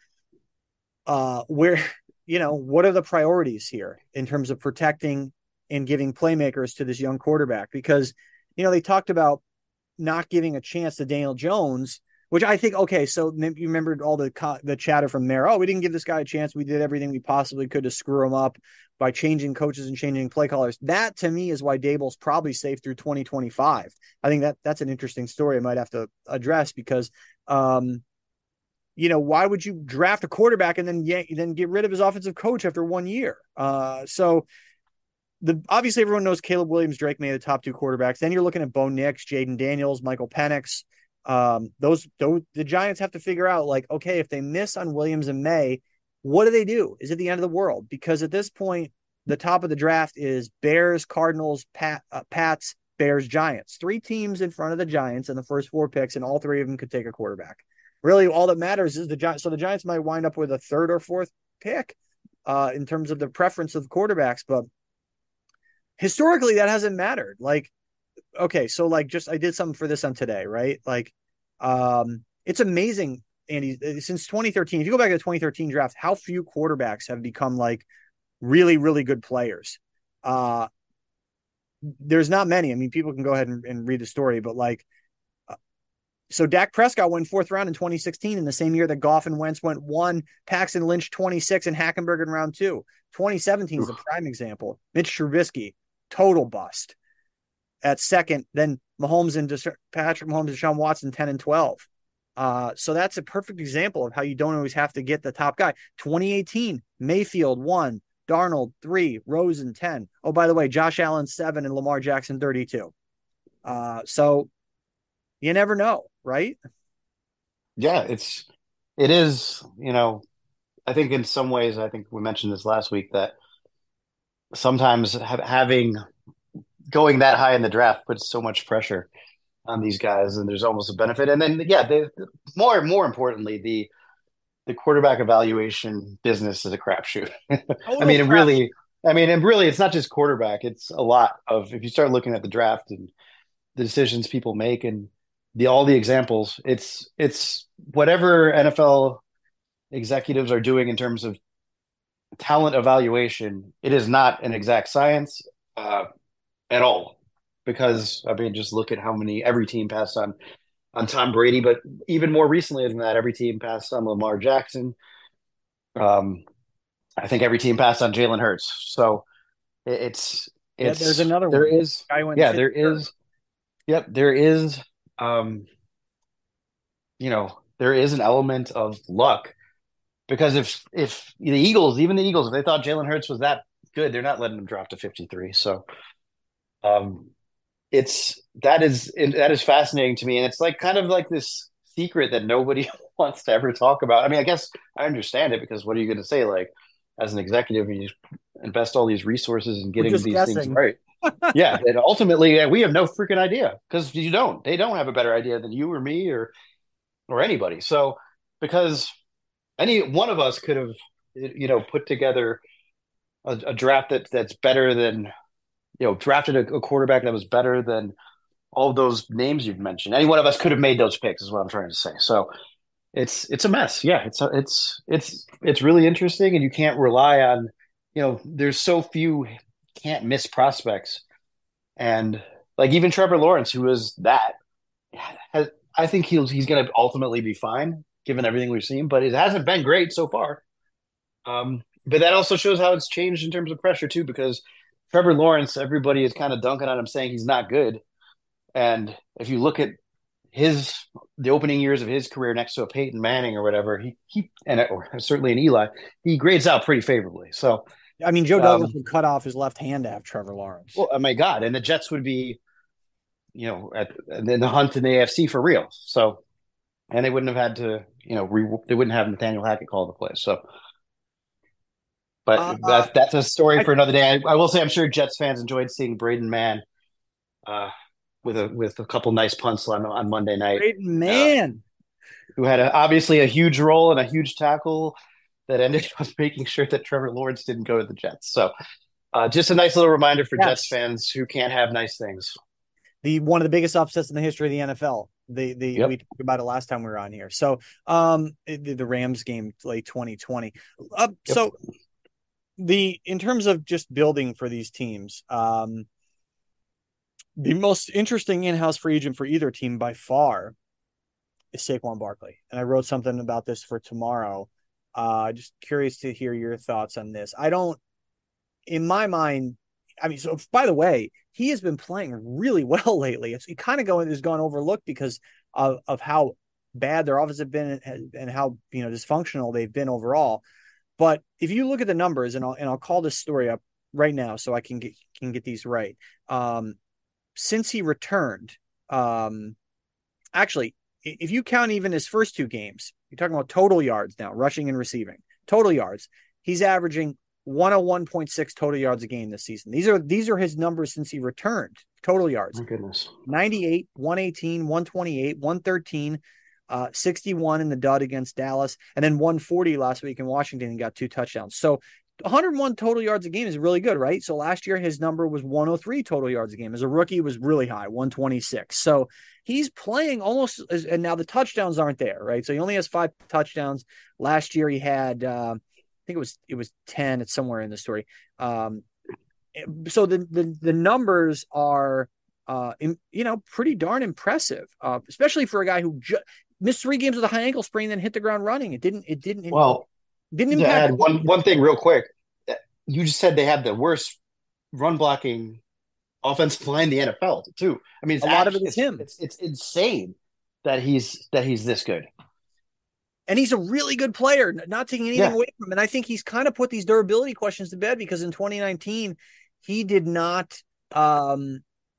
uh, where you know what are the priorities here in terms of protecting and giving playmakers to this young quarterback, because you know they talked about not giving a chance to Daniel Jones. Which I think, okay, so you remembered all the the chatter from there. Oh, we didn't give this guy a chance. We did everything we possibly could to screw him up by changing coaches and changing play callers. That, to me, is why Daboll's probably safe through twenty twenty-five. I think that that's an interesting story I might have to address because, um, you know, why would you draft a quarterback and then yank, then get rid of his offensive coach after one year? Uh, so the obviously everyone knows Caleb Williams, Drake May, the top two quarterbacks. Then you're looking at Bo Nix, Jaden Daniels, Michael Penix. Um, those, those, the Giants have to figure out, like, okay, if they miss on Williams and May, what do they do? Is it the end of the world? Because at this point, the top of the draft is Bears, Cardinals, Pat, uh, Pats, Bears, Giants. Three teams in front of the Giants in the first four picks, and all three of them could take a quarterback. Really, all that matters is the Giants. So the Giants might wind up with a third or fourth pick uh, in terms of the preference of quarterbacks, but historically, that hasn't mattered. Like, okay, so like just I did something for this on today, right? Like, um, it's amazing, Andy, since twenty thirteen, if you go back to the twenty thirteen draft, how few quarterbacks have become like really, really good players. Uh, there's not many. I mean, people can go ahead and, and read the story, but like, uh, so Dak Prescott went fourth round in twenty sixteen in the same year that Goff and Wentz went one, Paxton Lynch twenty-six, and Hackenberg in round two. twenty seventeen is a prime example. Mitch Trubisky, total bust. At second, then Mahomes and Desha- Patrick Mahomes and Deshaun Watson, ten and twelve. Uh, so that's a perfect example of how you don't always have to get the top guy. twenty eighteen, Mayfield one, Darnold three, Rosen ten. Oh, by the way, Josh Allen seven and Lamar Jackson thirty-two. Uh, so you never know, right? Yeah, it's it is. You know, I think in some ways, I think we mentioned this last week that sometimes ha- having going that high in the draft puts so much pressure on these guys, and there's almost a benefit. And then, yeah, they, more more importantly, the the quarterback evaluation business is a crapshoot. I mean, it really, I mean, and really, it's not just quarterback. It's a lot of, if you start looking at the draft and the decisions people make and the all the examples, it's it's whatever N F L executives are doing in terms of talent evaluation. It is not an exact science. Uh, At all, because I mean, just look at how many every team passed on on Tom Brady, but even more recently than that, every team passed on Lamar Jackson. Um, I think every team passed on Jalen Hurts. So it, it's it's yeah, there's another there one. is yeah there is yep there is um you know there is an element of luck, because if if the Eagles, even the Eagles, if they thought Jalen Hurts was that good, they're not letting him drop to fifty-three. So. Um, it's that is that is fascinating to me, and it's like kind of like this secret that nobody wants to ever talk about. I mean, I guess I understand it, because what are you going to say? Like, as an executive, you invest all these resources in getting these guessing. things right. Yeah, and ultimately, yeah, we have no freaking idea, because you don't. They don't have a better idea than you or me or or anybody. So, because any one of us could have, you know, put together a, a draft that that's better than. You know, drafted a, a quarterback that was better than all of those names you've mentioned. Any one of us could have made those picks, is what I'm trying to say. So it's it's a mess. Yeah, it's a, it's it's it's really interesting, and you can't rely on. You know, there's so few can't miss prospects, and like even Trevor Lawrence, who is that, has, I think he'll he's going to ultimately be fine given everything we've seen, but it hasn't been great so far. Um, but that also shows how it's changed in terms of pressure too, because. Trevor Lawrence, everybody is kind of dunking on him, saying he's not good. And if you look at his the opening years of his career next to a Peyton Manning or whatever, he he and or certainly an Eli, he grades out pretty favorably. So, I mean, Joe Douglas um, would cut off his left hand to have Trevor Lawrence. Well, oh my God, and the Jets would be, you know, at in the hunt in the A F C for real. So, and they wouldn't have had to, you know, re- they wouldn't have Nathaniel Hackett call the play. So, but Uh, that, that's a story I, for another day. I, I will say, I'm sure Jets fans enjoyed seeing Braden Mann uh, with a with a couple nice punts on on Monday night. great Uh, man. who had a, obviously a huge role and a huge tackle that ended up making sure that Trevor Lawrence didn't go to the Jets. So, uh, just a nice little reminder for Yes. Jets fans who can't have nice things. The one of the biggest upsets in the history of the N F L. The the Yep. we talked about it last time we were on here. So um the, the Rams game late twenty twenty. Uh, Yep. So the in terms of just building for these teams, um the most interesting in-house free agent for either team by far is Saquon Barkley. And I wrote something about this for tomorrow. Uh just curious to hear your thoughts on this. I don't in my mind, I mean, so by the way, he has been playing really well lately. It's it kind of going has gone overlooked because of, of how bad their offense have been and, and how you know dysfunctional they've been overall. But if you look at the numbers, and I'll and I'll call this story up right now so I can get can get these right. Um, since he returned, um, actually, if you count even his first two games, you're talking about total yards now, rushing and receiving. Total yards, he's averaging one oh one point six total yards a game this season. These are these are his numbers since he returned. Total yards. My goodness. ninety-eight, one eighteen, one twenty-eight, one thirteen, uh, sixty-one in the dud against Dallas, and then one forty last week in Washington and got two touchdowns. So one hundred one total yards a game is really good, right? So last year his number was one oh three total yards a game. As a rookie, it was really high, one twenty-six. So he's playing almost, as, and now the touchdowns aren't there, right? So he only has five touchdowns. Last year he had, uh, I think it was it was ten. It's somewhere in the story. Um, so the, the the numbers are, uh, in, you know, pretty darn impressive, uh, especially for a guy who ju- missed three games with a high ankle sprain, then hit the ground running. It didn't. It didn't. Well, it didn't to impact. add one one thing real quick, you just said they had the worst run blocking offensive line in the N F L too. I mean, it's A lot of actually, it is him. It's, it's it's insane that he's that he's this good. And he's a really good player, not taking anything Yeah. away from him. And I think he's kind of put these durability questions to bed because in twenty nineteen, he did not, um,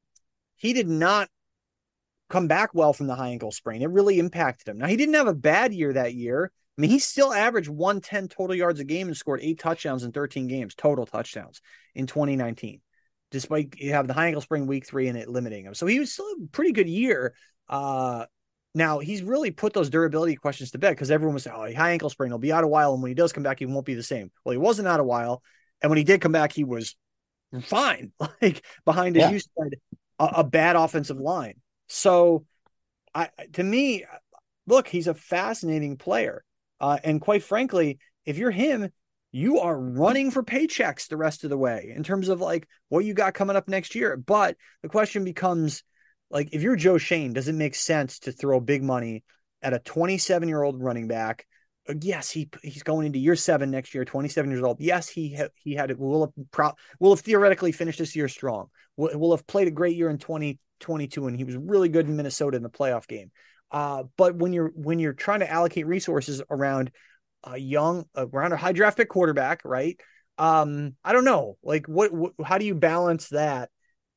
he did not come back well from the high ankle sprain. It really impacted him. Now, he didn't have a bad year that year. I mean, he still averaged one ten total yards a game and scored eight touchdowns in thirteen games, total touchdowns in twenty nineteen, despite you have the high ankle sprain week three and it limiting him. So he was still a pretty good year. Uh, Now, he's really put those durability questions to bed because everyone was saying, oh, high ankle sprain, he'll be out a while. And when he does come back, he won't be the same. Well, he wasn't out a while. And when he did come back, he was fine, like behind, as Yeah. you said, a, a bad offensive line. So I, to me, look, he's a fascinating player. Uh, and quite frankly, if you're him, you are running for paychecks the rest of the way in terms of like what you got coming up next year. But the question becomes, like, if you're Joe Shane, does it make sense to throw big money at a twenty-seven-year-old running back? Yes, he he's going into year seven next year, twenty-seven years old. Yes, he ha- he had will have pro- will have theoretically finished this year strong. Will, will have played a great year in twenty twenty-two, and he was really good in Minnesota in the playoff game. Uh, but when you're when you're trying to allocate resources around a young, around a high draft pick quarterback, right? Um, I don't know, like what, what how do you balance that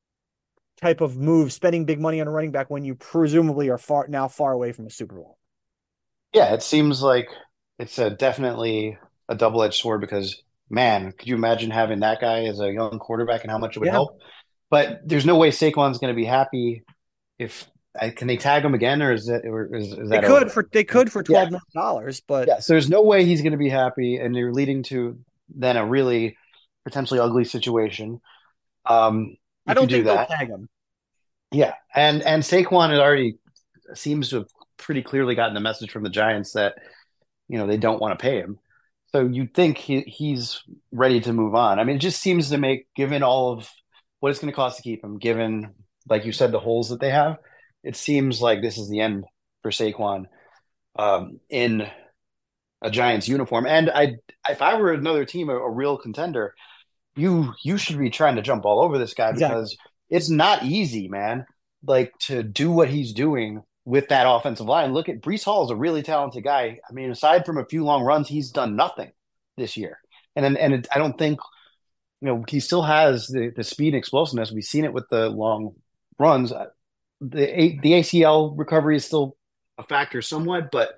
type of move, spending big money on a running back when you presumably are far now far away from a Super Bowl? Yeah, it seems like it's a definitely a double-edged sword because, man, could you imagine having that guy as a young quarterback and how much it would Yeah. help? But there's no way Saquon's going to be happy if I, can they tag him again, or is that or is, is They that could over? for they could for twelve Yeah. million dollars, but Yeah, so there's no way he's going to be happy, and you're leading to then a really potentially ugly situation. Um, I if don't you do think they'll that. tag him. Yeah, and and Saquon had already seems to have pretty clearly gotten the message from the Giants that you know they don't want to pay him. So you'd think he, he's ready to move on. I mean, it just seems to make, given all of what it's going to cost to keep him, given like you said the holes that they have, it seems like this is the end for Saquon um, in a Giants uniform. And I, if I were another team, a, a real contender, you you should be trying to jump all over this guy Exactly. because it's not easy, man. Like to do what he's doing with that offensive line. Look at Breece Hall is a really talented guy. I mean, aside from a few long runs, he's done nothing this year. And and it, I don't think you know he still has the, the speed and explosiveness. We've seen it with the long runs. The the A C L recovery is still a factor somewhat, but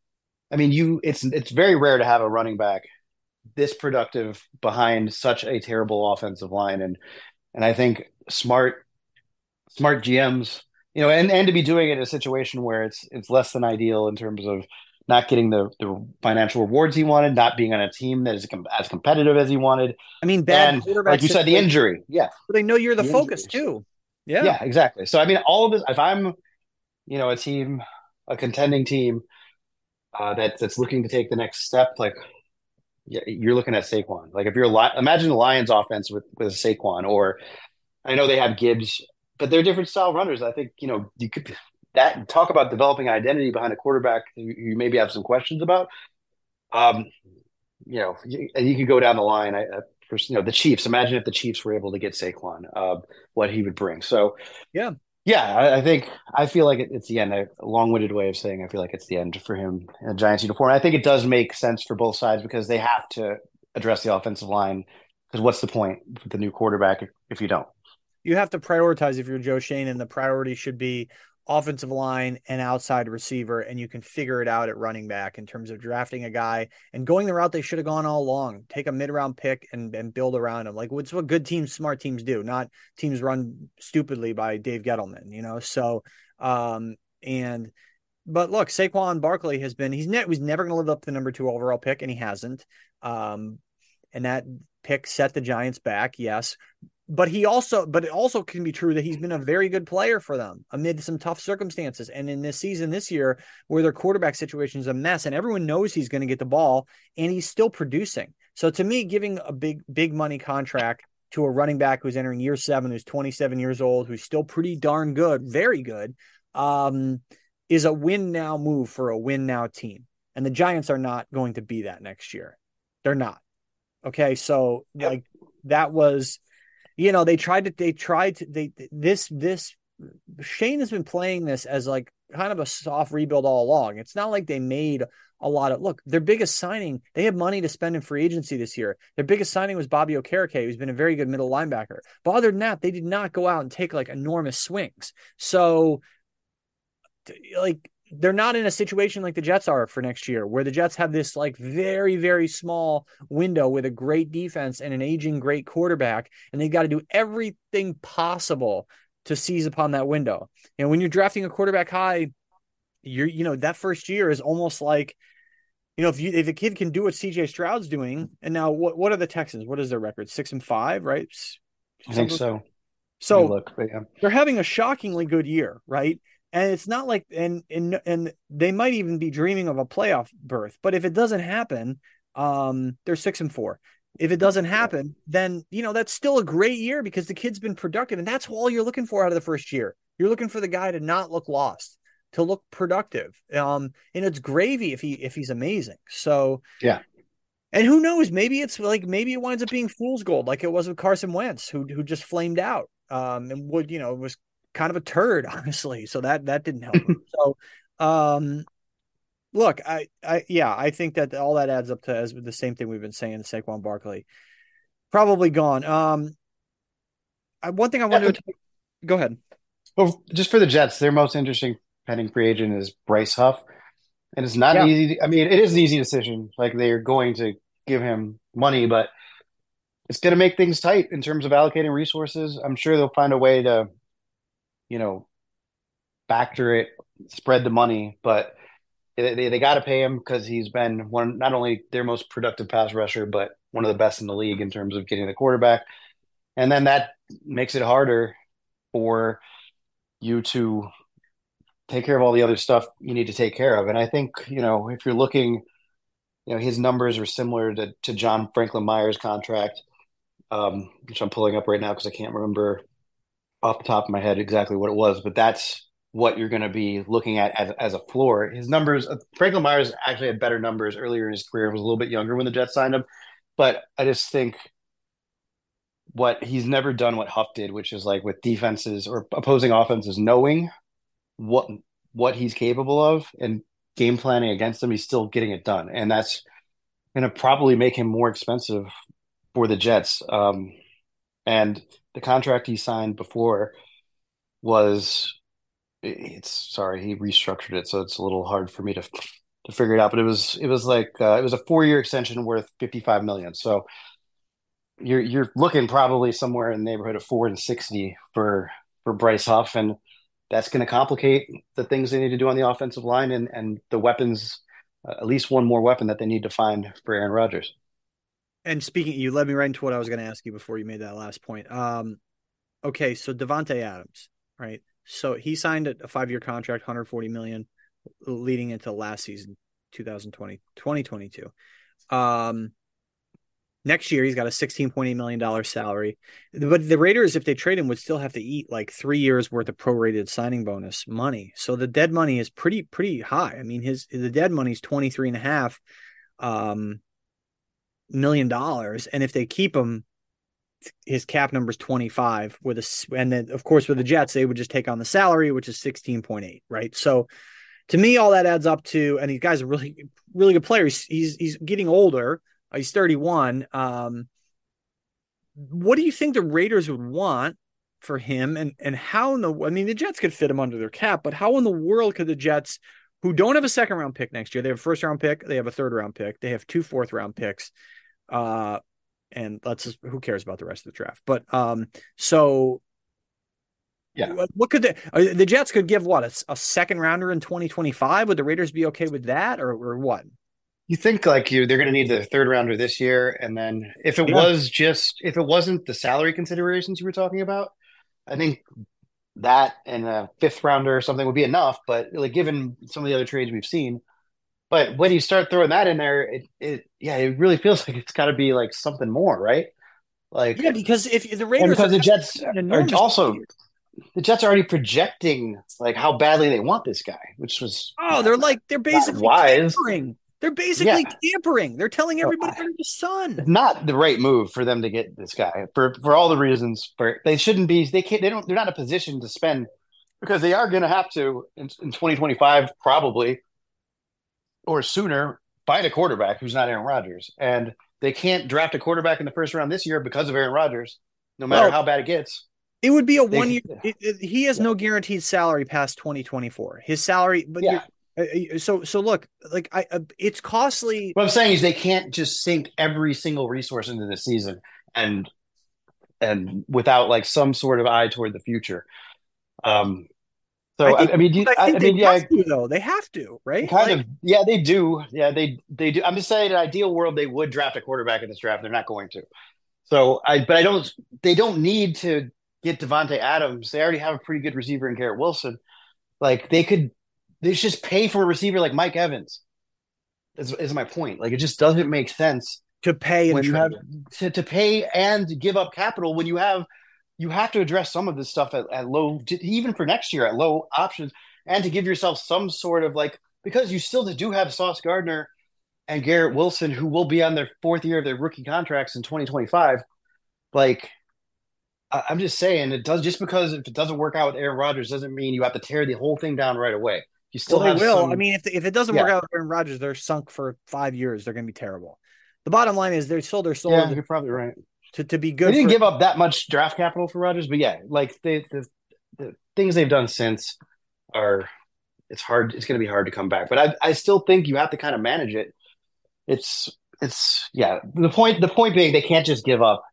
I mean, you it's it's very rare to have a running back this productive behind such a terrible offensive line, and and I think smart smart G Ms, you know, and and to be doing it in a situation where it's it's less than ideal in terms of not getting the the financial rewards he wanted, not being on a team that is com- as competitive as he wanted. I mean, bad and quarterback like you said, the situation. injury, yeah, But they know you're the, the focus injuries. too. Yeah. Yeah, exactly. So I mean, all of this. If I'm, you know, a team, a contending team uh, that that's looking to take the next step, like yeah, you're looking at Saquon. Like if you're a Li- imagine the Lions offense with with Saquon, or I know they have Gibbs, but they're different style runners. I think you know you could that talk about developing identity behind a quarterback you, you maybe have some questions about. Um, you know, you, and you could go down the line. I, I for, you know, the Chiefs. Imagine if the Chiefs were able to get Saquon, uh, what he would bring. So Yeah. yeah, I, I think I feel like it, it's the end. A long-winded way of saying I feel like it's the end for him in a Giants uniform. I think it does make sense for both sides because they have to address the offensive line. Because what's the point with the new quarterback if, if you don't? You have to prioritize if you're Joe Schoen, and the priority should be offensive line and outside receiver, and you can figure it out at running back in terms of drafting a guy and going the route they should have gone all along. Take a mid-round pick and, and build around him. Like what's what good teams, smart teams do, not teams run stupidly by Dave Gettleman, you know? So, um, and, but look, Saquon Barkley has been, he's ne- was never going to live up to the number two overall pick, and he hasn't. Um, and that pick set the Giants back. Yes. But he also, but it also can be true that he's been a very good player for them amid some tough circumstances. And in this season, this year, where their quarterback situation is a mess, and everyone knows he's going to get the ball, and he's still producing. So to me, giving a big, big money contract to a running back who's entering year seven, who's twenty-seven years old, who's still pretty darn good, very good, um, is a win now move for a win now team. And the Giants are not going to be that next year. They're not. Okay, so like that was. You know, they tried to, they tried to, they, this, this, Schoen has been playing this as like kind of a soft rebuild all along. It's not like they made a lot of, look, their biggest signing, they have money to spend in free agency this year. Their biggest signing was Bobby Okereke, who's been a very good middle linebacker. But other than that, they did not go out and take like enormous swings. So, like, they're not in a situation like the Jets are for next year, where the Jets have this like very, very small window with a great defense and an aging great quarterback, and they got to do everything possible to seize upon that window. And when you're drafting a quarterback high, you're, you know, that first year is almost like, you know, if you, if a kid can do what C J Stroud's doing, and now what, what are the Texans? What is their record? Six and five, right? I think so. So look, but yeah. They're having a shockingly good year, right? And it's not like, and, and, and they might even be dreaming of a playoff berth, but if it doesn't happen, um, they're six and four. If it doesn't happen, then, you know, that's still a great year because the kid's been productive, and that's all you're looking for out of the first year. You're looking for the guy to not look lost, to look productive. Um, and it's gravy if he, if he's amazing. So, yeah. And who knows, maybe it's like, maybe it winds up being fool's gold, like it was with Carson Wentz, who, who just flamed out, um, and would, you know, was kind of a turd, honestly. So that, that didn't help him. So, um, look, I, I, yeah, I think that all that adds up to as the same thing we've been saying, Saquon Barkley probably gone. Um, I, one thing I wanted to go ahead. Well, just for the Jets, their most interesting pending free agent is Bryce Huff. And it's not Yeah. easy. I mean, it is an easy decision. Like, they're going to give him money, but it's going to make things tight in terms of allocating resources. I'm sure they'll find a way to, you know, factor it, spread the money, but they, they, they got to pay him because he's been one, not only their most productive pass rusher, but one of the best in the league in terms of getting the quarterback. And then that makes it harder for you to take care of all the other stuff you need to take care of. And I think, you know, if you're looking, you know, his numbers are similar to, to John Franklin Myers' contract, um, which I'm pulling up right now because I can't remember off the top of my head exactly what it was, but that's what you're going to be looking at as, as a floor. His numbers, uh, Franklin Myers actually had better numbers earlier in his career. He was a little bit younger when the Jets signed him, but I just think what he's never done what Huff did, which is like with defenses or opposing offenses, knowing what what he's capable of and game planning against them, he's still getting it done. And that's going to probably make him more expensive for the Jets. Um, and the contract he signed before was it's sorry, he restructured it, so it's a little hard for me to to figure it out. But it was it was like uh, it was a four year extension worth fifty five million. So you're you're looking probably somewhere in the neighborhood of four and sixty for for Bryce Huff, and that's going to complicate the things they need to do on the offensive line and and the weapons. Uh, at least one more weapon that they need to find for Aaron Rodgers. And speaking, you led me right into what I was going to ask you before you made that last point. Um, okay, so Davante Adams, right? So he signed a, a five-year contract, one hundred forty million dollars, leading into last season, twenty twenty, twenty twenty-two. Um, next year, he's got a sixteen point eight million dollars salary. But the Raiders, if they trade him, would still have to eat like three years worth of prorated signing bonus money. So the dead money is pretty, pretty high. I mean, his the dead money is twenty-three and a half um, million dollars. And if they keep him, his cap number is twenty-five with a, and then of course with the Jets, they would just take on the salary, which is sixteen point eight. Right. So to me, all that adds up to, and these guys are really, really good players. He's, he's getting older. He's thirty-one. Um, what do you think the Raiders would want for him? And, and how in the, I mean, the Jets could fit him under their cap, but how in the world could the Jets, who don't have a second round pick next year, they have a first round pick, they have a third round pick, they have two fourth round picks. Uh, and let's just, who cares about the rest of the draft? But um, so yeah, what could the, the Jets could give what a, a second rounder in twenty twenty-five? Would the Raiders be okay with that, or, or what? you think like you they're going to need the third rounder this year, and then if it Yeah. was just if it wasn't the salary considerations you were talking about, I think that and a fifth rounder or something would be enough. But like given some of the other trades we've seen, but when you start throwing that in there, it it yeah, it really feels like it's got to be like something more, right? Like Yeah, because if the and Raiders because the Jets an are enormous also player. the Jets are already projecting like how badly they want this guy, which was Oh, they're like they're basically wise. tampering. They're basically Yeah. tampering. They're telling No, everybody I- under the sun. not the right move for them to get this guy for for all the reasons. For they shouldn't be. They can't. They don't. They're not in a position to spend because they are going to have to in, in twenty twenty-five probably or sooner find a quarterback who's not Aaron Rodgers, and they can't draft a quarterback in the first round this year because of Aaron Rodgers, no matter Well, how bad it gets. It would be a They- one year. It, it, he has no guaranteed salary past twenty twenty-four. His salary, but Yeah. you're- uh, so so look, like I, uh, it's costly. What I'm saying is they can't just sink every single resource into this season and and without like some sort of eye toward the future. Um, so I, think- I mean, do you, I I, think I they mean, yeah, have to, though. They have to, right? kind Like, of. Yeah, they do. Yeah, they they do. I'm just saying, in an ideal world, they would draft a quarterback in this draft. They're not going to. So I, but I don't. They don't need to get Davante Adams. They already have a pretty good receiver in Garrett Wilson. Like they could. They should just pay for a receiver like Mike Evans. Is, is my point. Like it just doesn't make sense to pay and when you trade. have to, to pay and give up capital when you have you have to address some of this stuff at, at low even for next year at low options and to give yourself some sort of like because you still do have Sauce Gardner and Garrett Wilson who will be on their fourth year of their rookie contracts in twenty twenty-five. Like I, I'm just saying it does just because if it doesn't work out with Aaron Rodgers doesn't mean you have to tear the whole thing down right away. You still Well, they have will. some, I mean, if if it doesn't Yeah. work out with Aaron Rodgers, they're sunk for five years. They're going to be terrible. The bottom line is they're sold their soul yeah, to, you're probably right. to, to be They good. didn't For, give up that much draft capital for Rodgers, but yeah, like they, the the things they've done since are it's hard. It's going to be hard to come back, but I I still think you have to kind of manage it. It's it's yeah. The point the point being they can't just give up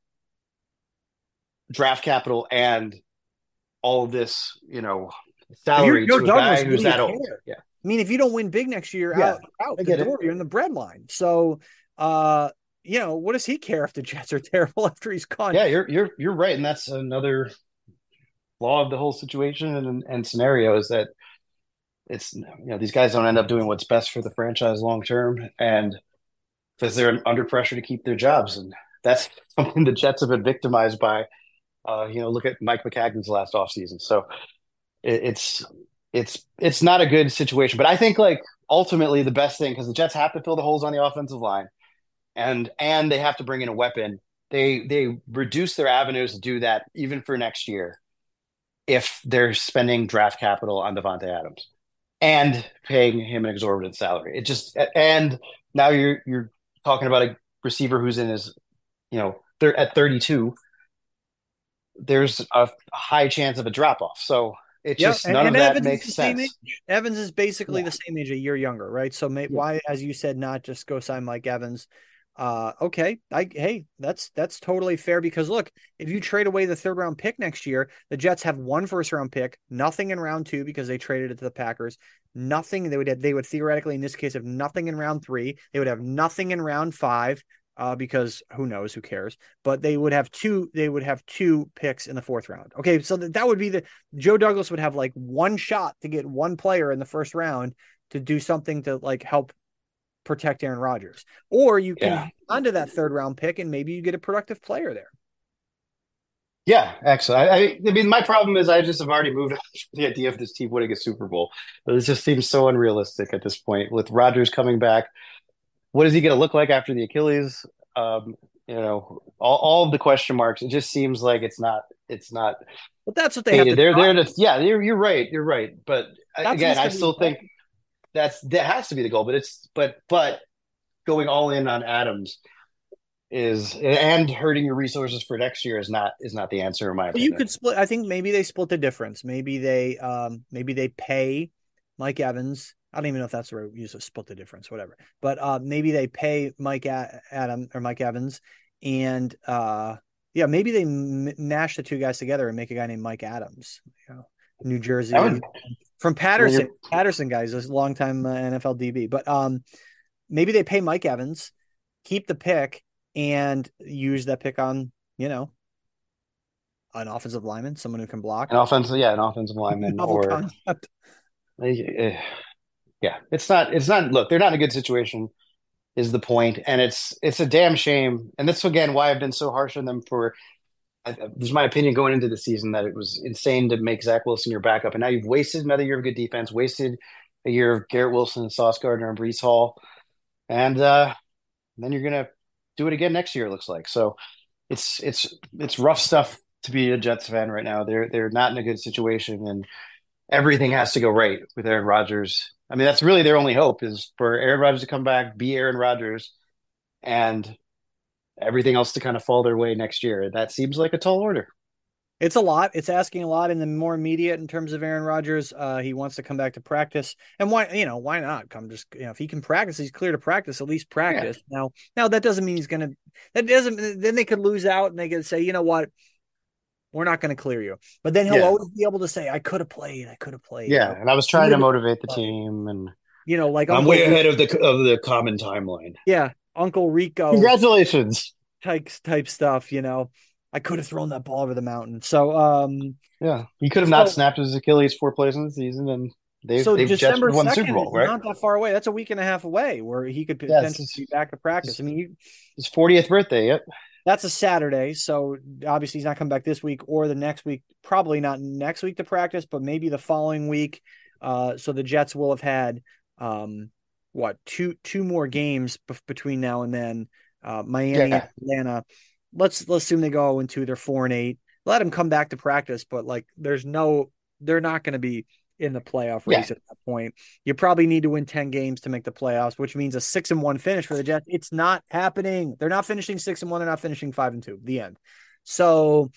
draft capital and all of this, you know, salary Joe to a Douglas, guy what who's do you that old. care? Yeah, I mean, if you don't win big next year, you're Yeah, out, out I the get it. door. You're in the breadline. So, uh, you know, what does he care if the Jets are terrible after he's gone? yeah. You're you're you're right, and that's another flaw of the whole situation and and scenario is that it's you know these guys don't end up doing what's best for the franchise long term, and because they're under pressure to keep their jobs, and that's something the Jets have been victimized by. Uh, you know, look at Mike McCagnon's last offseason. So it, it's it's it's not a good situation, but I think like ultimately the best thing because the Jets have to fill the holes on the offensive line, and and they have to bring in a weapon. They they reduce their avenues to do that even for next year if they're spending draft capital on Davante Adams and paying him an exorbitant salary. It just and now you're you're talking about a receiver who's in his, you know, they're at thirty-two. There's a high chance of a drop off. So It Yeah, just and, none of and that Evans is makes the same sense. age. Evans is basically Yeah. the same age, a year younger, right? So may, Yeah. why, as you said, not just go sign Mike Evans? Uh, okay, I hey, that's that's totally fair because look, if you trade away the third round pick next year, the Jets have one first round pick, nothing in round two because they traded it to the Packers, nothing. They would have, they would theoretically in this case have nothing in round three. They would have nothing in round five. Uh, because who knows, who cares? But they would have two. They would have two picks in the fourth round. Okay, so that, that would be the Joe Douglas would have like one shot to get one player in the first round to do something to like help protect Aaron Rodgers, or you can Yeah. hang onto that third round pick and maybe you get a productive player there. Yeah, excellent. I, I, I mean, my problem is I just have already moved on from the idea of this team winning a Super Bowl. But it just seems so unrealistic at this point with Rodgers coming back. What is he going to look like after the Achilles? Um, you know, all, all of the question marks. It just seems like it's not. It's not. But that's what they have to. They're there to. Yeah, you're you're right. You're right. But That's again, I supposed to be still the goal. think that's that has to be the goal. But it's but but going all in on Adams is and hurting your resources for next year is not is not the answer in my But opinion. you could split. I think maybe they split the difference. Maybe they um maybe they pay Mike Evans. I don't even know if that's the right use of split the difference, whatever. But uh maybe they pay Mike A- Adam or Mike Evans, and uh yeah, maybe they m- mash the two guys together and make a guy named Mike Adams. You know, New Jersey That would- from Patterson. Well, Patterson guys, a longtime uh, N F L D B. But um maybe they pay Mike Evans, keep the pick, and use that pick on, you know, an offensive lineman, someone who can block. An offensive, yeah, an offensive lineman Novel or concept. eh, yeah, it's not. It's not. Look, they're not in a good situation. Is the point, and it's it's a damn shame. And that's again why I've been so harsh on them for. I, this is my opinion going into the season that it was insane to make Zach Wilson your backup, and now you've wasted another year of good defense, wasted a year of Garrett Wilson and Sauce Gardner and Brees Hall, and uh, then you're gonna do it again next year. It looks like so. It's it's it's rough stuff to be a Jets fan right now. They're they're not in a good situation, and everything has to go right with Aaron Rodgers. I mean, that's really their only hope is for Aaron Rodgers to come back, be Aaron Rodgers, and everything else to kind of fall their way next year. That seems like a tall order. It's a lot. It's asking a lot in the more immediate in terms of Aaron Rodgers. Uh, he wants to come back to practice, and why, you know, why not come? Just, you know, if he can practice, he's clear to practice. At least practice. Yeah. Now, now that doesn't mean he's gonna. That doesn't. Then they could lose out, and they could say, you know what, we're not going to clear you. But then he'll Yeah. always be able to say, I could have played. I could have played. Yeah, You know? and I was trying to motivate the team, and You know, like I'm Uncle way Rico, ahead of the of the common timeline. Yeah, Uncle Rico. Congratulations. Type type stuff. You know, I could have thrown that ball over the mountain. So, um, Yeah, he could have not So- snapped his Achilles four plays in the season, and they've so they've December just won the second Super Bowl, is right? not that far away. That's a week and a half away where he could Yeah, potentially it's- be back to practice. I mean, you, His fortieth birthday. Yep. that's a Saturday, so obviously he's not coming back this week or the next week. Probably not next week to practice, but maybe the following week. Uh, so the Jets will have had um, what two two more games b- between now and then. Uh, Miami Yeah. and Atlanta. Let's let's assume they go zero and two. They're four and eight. Let them come back to practice, but like, there's no, they're not going to be in the playoff race Yeah. at that point. You probably need to win ten games to make the playoffs, which means a six and one finish for the Jets. It's not happening. They're not finishing six and one. They're not finishing five and two. The end. So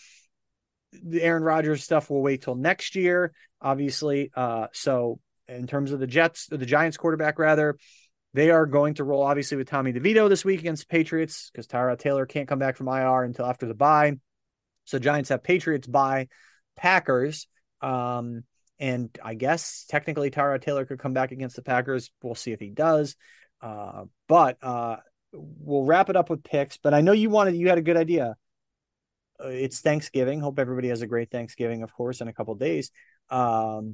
the Aaron Rodgers stuff will wait till next year, obviously. Uh, so in terms of the Jets, the Giants quarterback, rather, they are going to roll obviously with Tommy DeVito this week against the Patriots because Tyrod Taylor can't come back from I R until after the bye. So Giants have Patriots bye, Packers. Um, and I guess technically Tyrod Taylor could come back against the Packers. We'll see if he does. Uh, but uh, we'll wrap it up with picks. But I know you wanted, you had a good idea. Uh, it's Thanksgiving. Hope everybody has a great Thanksgiving, of course, in a couple of days. Um,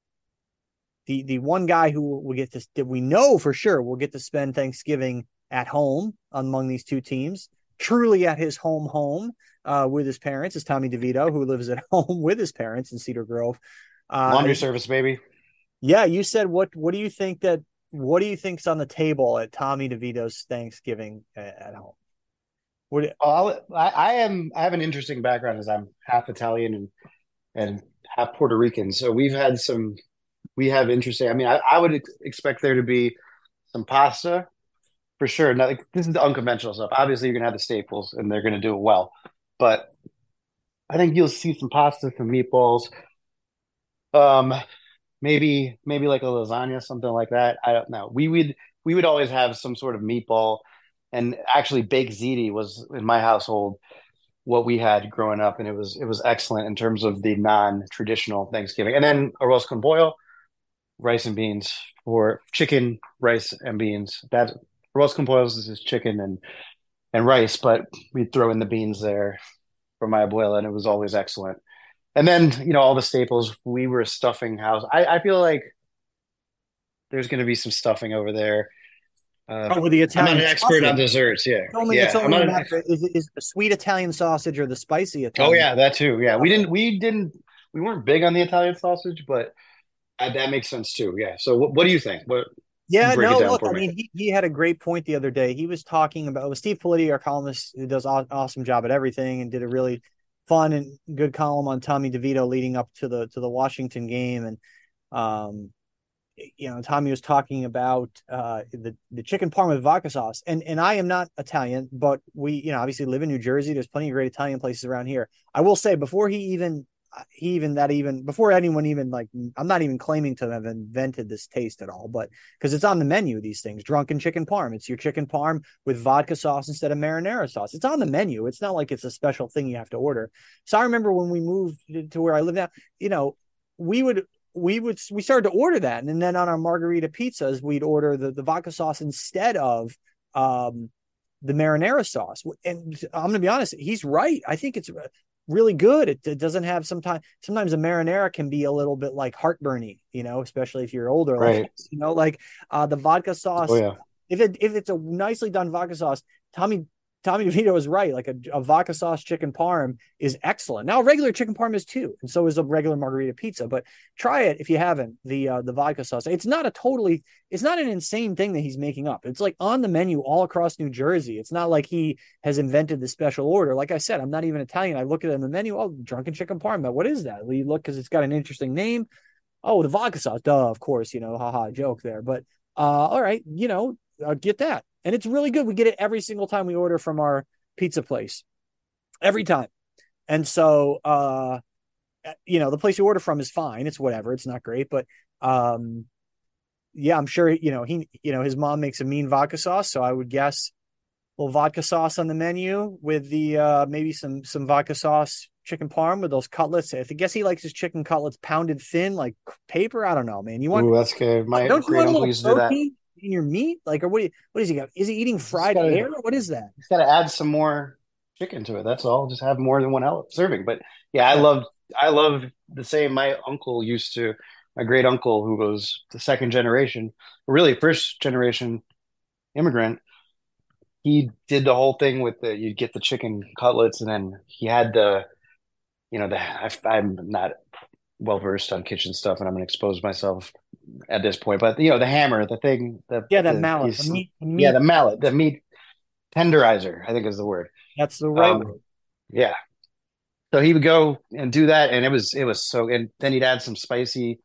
the the one guy who will get this, that we know for sure will get to spend Thanksgiving at home among these two teams, truly at his home home uh, with his parents, is Tommy DeVito, who lives at home with his parents in Cedar Grove. Uh, Laundry service, baby. Yeah, you said what? What do you think that? What do you think's on the table at Tommy DeVito's Thanksgiving at, at home? What? Oh, I'll, I, I am. I have an interesting background as I'm half Italian and and half Puerto Rican. So we've had some. We have interesting. I mean, I, I would ex- expect there to be some pasta for sure. Now, like, this is the unconventional stuff. Obviously, you're gonna have the staples, and they're gonna do it well. But I think you'll see some pasta, some meatballs. Um, maybe maybe like a lasagna, something like that. I don't know. We would we would always have some sort of meatball, and actually baked ziti was in my household what we had growing up, and it was it was excellent in terms of the non-traditional Thanksgiving. And then arroz con pollo, rice and beans, or chicken, rice and beans. That arroz con pollo is just chicken and and rice, but we'd throw in the beans there for my abuela, and it was always excellent. And then, you know, all the staples. We were a stuffing house. I, I feel like there's going to be some stuffing over there. Uh, Oh, with the I'm not Italian an expert on sausage. desserts. Yeah, It's only, it's yeah. I'm only not a an. matter, is, is the sweet Italian sausage or the spicy Oh Italian? yeah, that too. Yeah, we didn't. We didn't. We weren't big on the Italian sausage, but uh, that makes sense too. Yeah. So, what, what do you think? What Yeah, break it no, down look, for I me? mean, he, he had a great point the other day. He was talking about, well, Steve Politi, our columnist, who does an awesome job at everything, and did a really fun and good column on Tommy DeVito leading up to the to the Washington game. And um, you know, Tommy was talking about uh, the the chicken parm with vodka sauce. And and I am not Italian, but we, you know, obviously live in New Jersey. There's plenty of great Italian places around here. I will say, before he even he even that even before anyone even like, I'm not even claiming to have invented this taste at all, but because it's on the menu, these things, drunken chicken parm. It's your chicken parm with vodka sauce instead of marinara sauce. It's on the menu. It's not like it's a special thing you have to order. So I remember when we moved to where I live now, you know, we would we would we started to order that, and then on our margarita pizzas we'd order the, the vodka sauce instead of um the marinara sauce. And I'm gonna be honest, he's right. I think it's really good. It, it doesn't have sometimes sometimes a marinara can be a little bit like heartburny, you know, especially if you're older, like Right. you know, like uh the vodka sauce. Oh yeah. If it if it's a nicely done vodka sauce, Tommy Tommy DeVito is right. Like a, a vodka sauce chicken parm is excellent. Now, regular chicken parm is too, and so is a regular margarita pizza. But try it if you haven't. The uh, the vodka sauce. It's not a totally. It's not an insane thing that he's making up. It's like on the menu all across New Jersey. It's not like he has invented the special order. Like I said, I'm not even Italian. I look at it on the menu. Oh, drunken chicken parm. But what is that? You look because it's got an interesting name. Oh, the vodka sauce. Duh, of course. You know, haha, joke there. But uh, all right, you know, uh, get that. And it's really good. We get it every single time we order from our pizza place, every time. And so, uh, you know, the place you order from is fine. It's whatever. It's not great, but um, yeah, I'm sure, you know, he, you know, his mom makes a mean vodka sauce. So I would guess a little vodka sauce on the menu with the, uh, maybe some, some vodka sauce chicken parm with those cutlets. I guess he likes his chicken cutlets pounded thin, like paper. I don't know, man. You want, Ooh, that's good. My don't you great want a uncle little used to do that. protein in your meat? Like, or what, do you, what does he got? Is he eating fried gotta- air? What is that? Just got to add some more chicken to it. That's all. Just have more than one serving. But yeah, I love I love the same. My uncle used to, my great uncle, who was the second generation, really first generation immigrant. He did the whole thing with the you get the chicken cutlets, and then he had the, you know, the I, I'm not well versed on kitchen stuff, and I'm going to expose myself at this point. But you know, the hammer, the thing, the Yeah, that the, mallet, piece- the meat, the meat. yeah, the mallet, the meat tenderizer, I think is the word. That's the right Um, word. Yeah. So he would go and do that, and it was it was so. And then he'd add some spicy,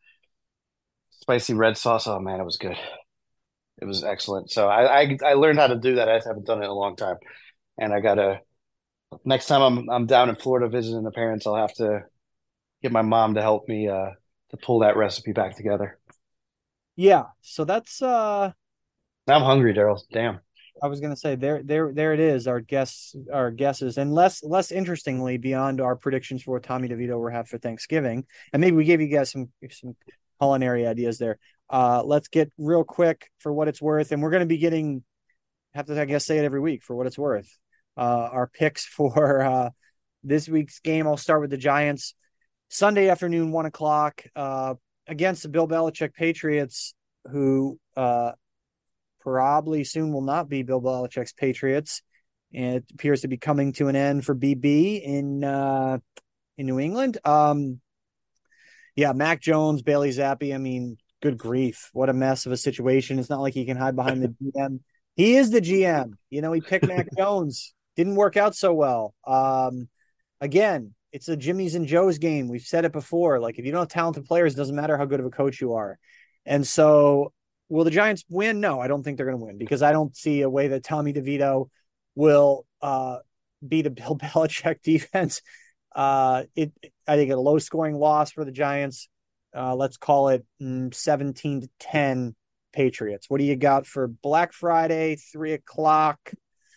spicy red sauce. Oh man, it was good. It was excellent. So I I, I learned how to do that. I haven't done it in a long time, and I gotta next time I'm I'm down in Florida visiting the parents, I'll have to get my mom to help me uh to pull that recipe back together. Yeah. So that's uh Now I'm hungry, Daryl. Damn. I was gonna say there there there it is, our guess our guesses. And less less interestingly, beyond our predictions for what Tommy DeVito will have for Thanksgiving. And maybe we gave you guys some some culinary ideas there. Uh let's get real quick for what it's worth. And we're gonna be getting have to I guess say it every week for what it's worth. Uh our picks for uh this week's game. I'll start with the Giants. Sunday afternoon, one o'clock, uh, against the Bill Belichick Patriots, who uh, probably soon will not be Bill Belichick's Patriots. And it appears to be coming to an end for B B in uh, in New England. Um, yeah, Mac Jones, Bailey Zappi. I mean, good grief. What a mess of a situation. It's not like he can hide behind the G M. He is the G M. You know, he picked Mac Jones. Didn't work out so well. Um, again, it's a Jimmy's and Joe's game. We've said it before. Like, if you don't have talented players, it doesn't matter how good of a coach you are. And so, will the Giants win? No, I don't think they're going to win, because I don't see a way that Tommy DeVito will uh, beat a Bill Belichick defense. Uh, it, I think a low-scoring loss for the Giants. uh, let's call it mm, seventeen to ten Patriots. What do you got for Black Friday, three o'clock?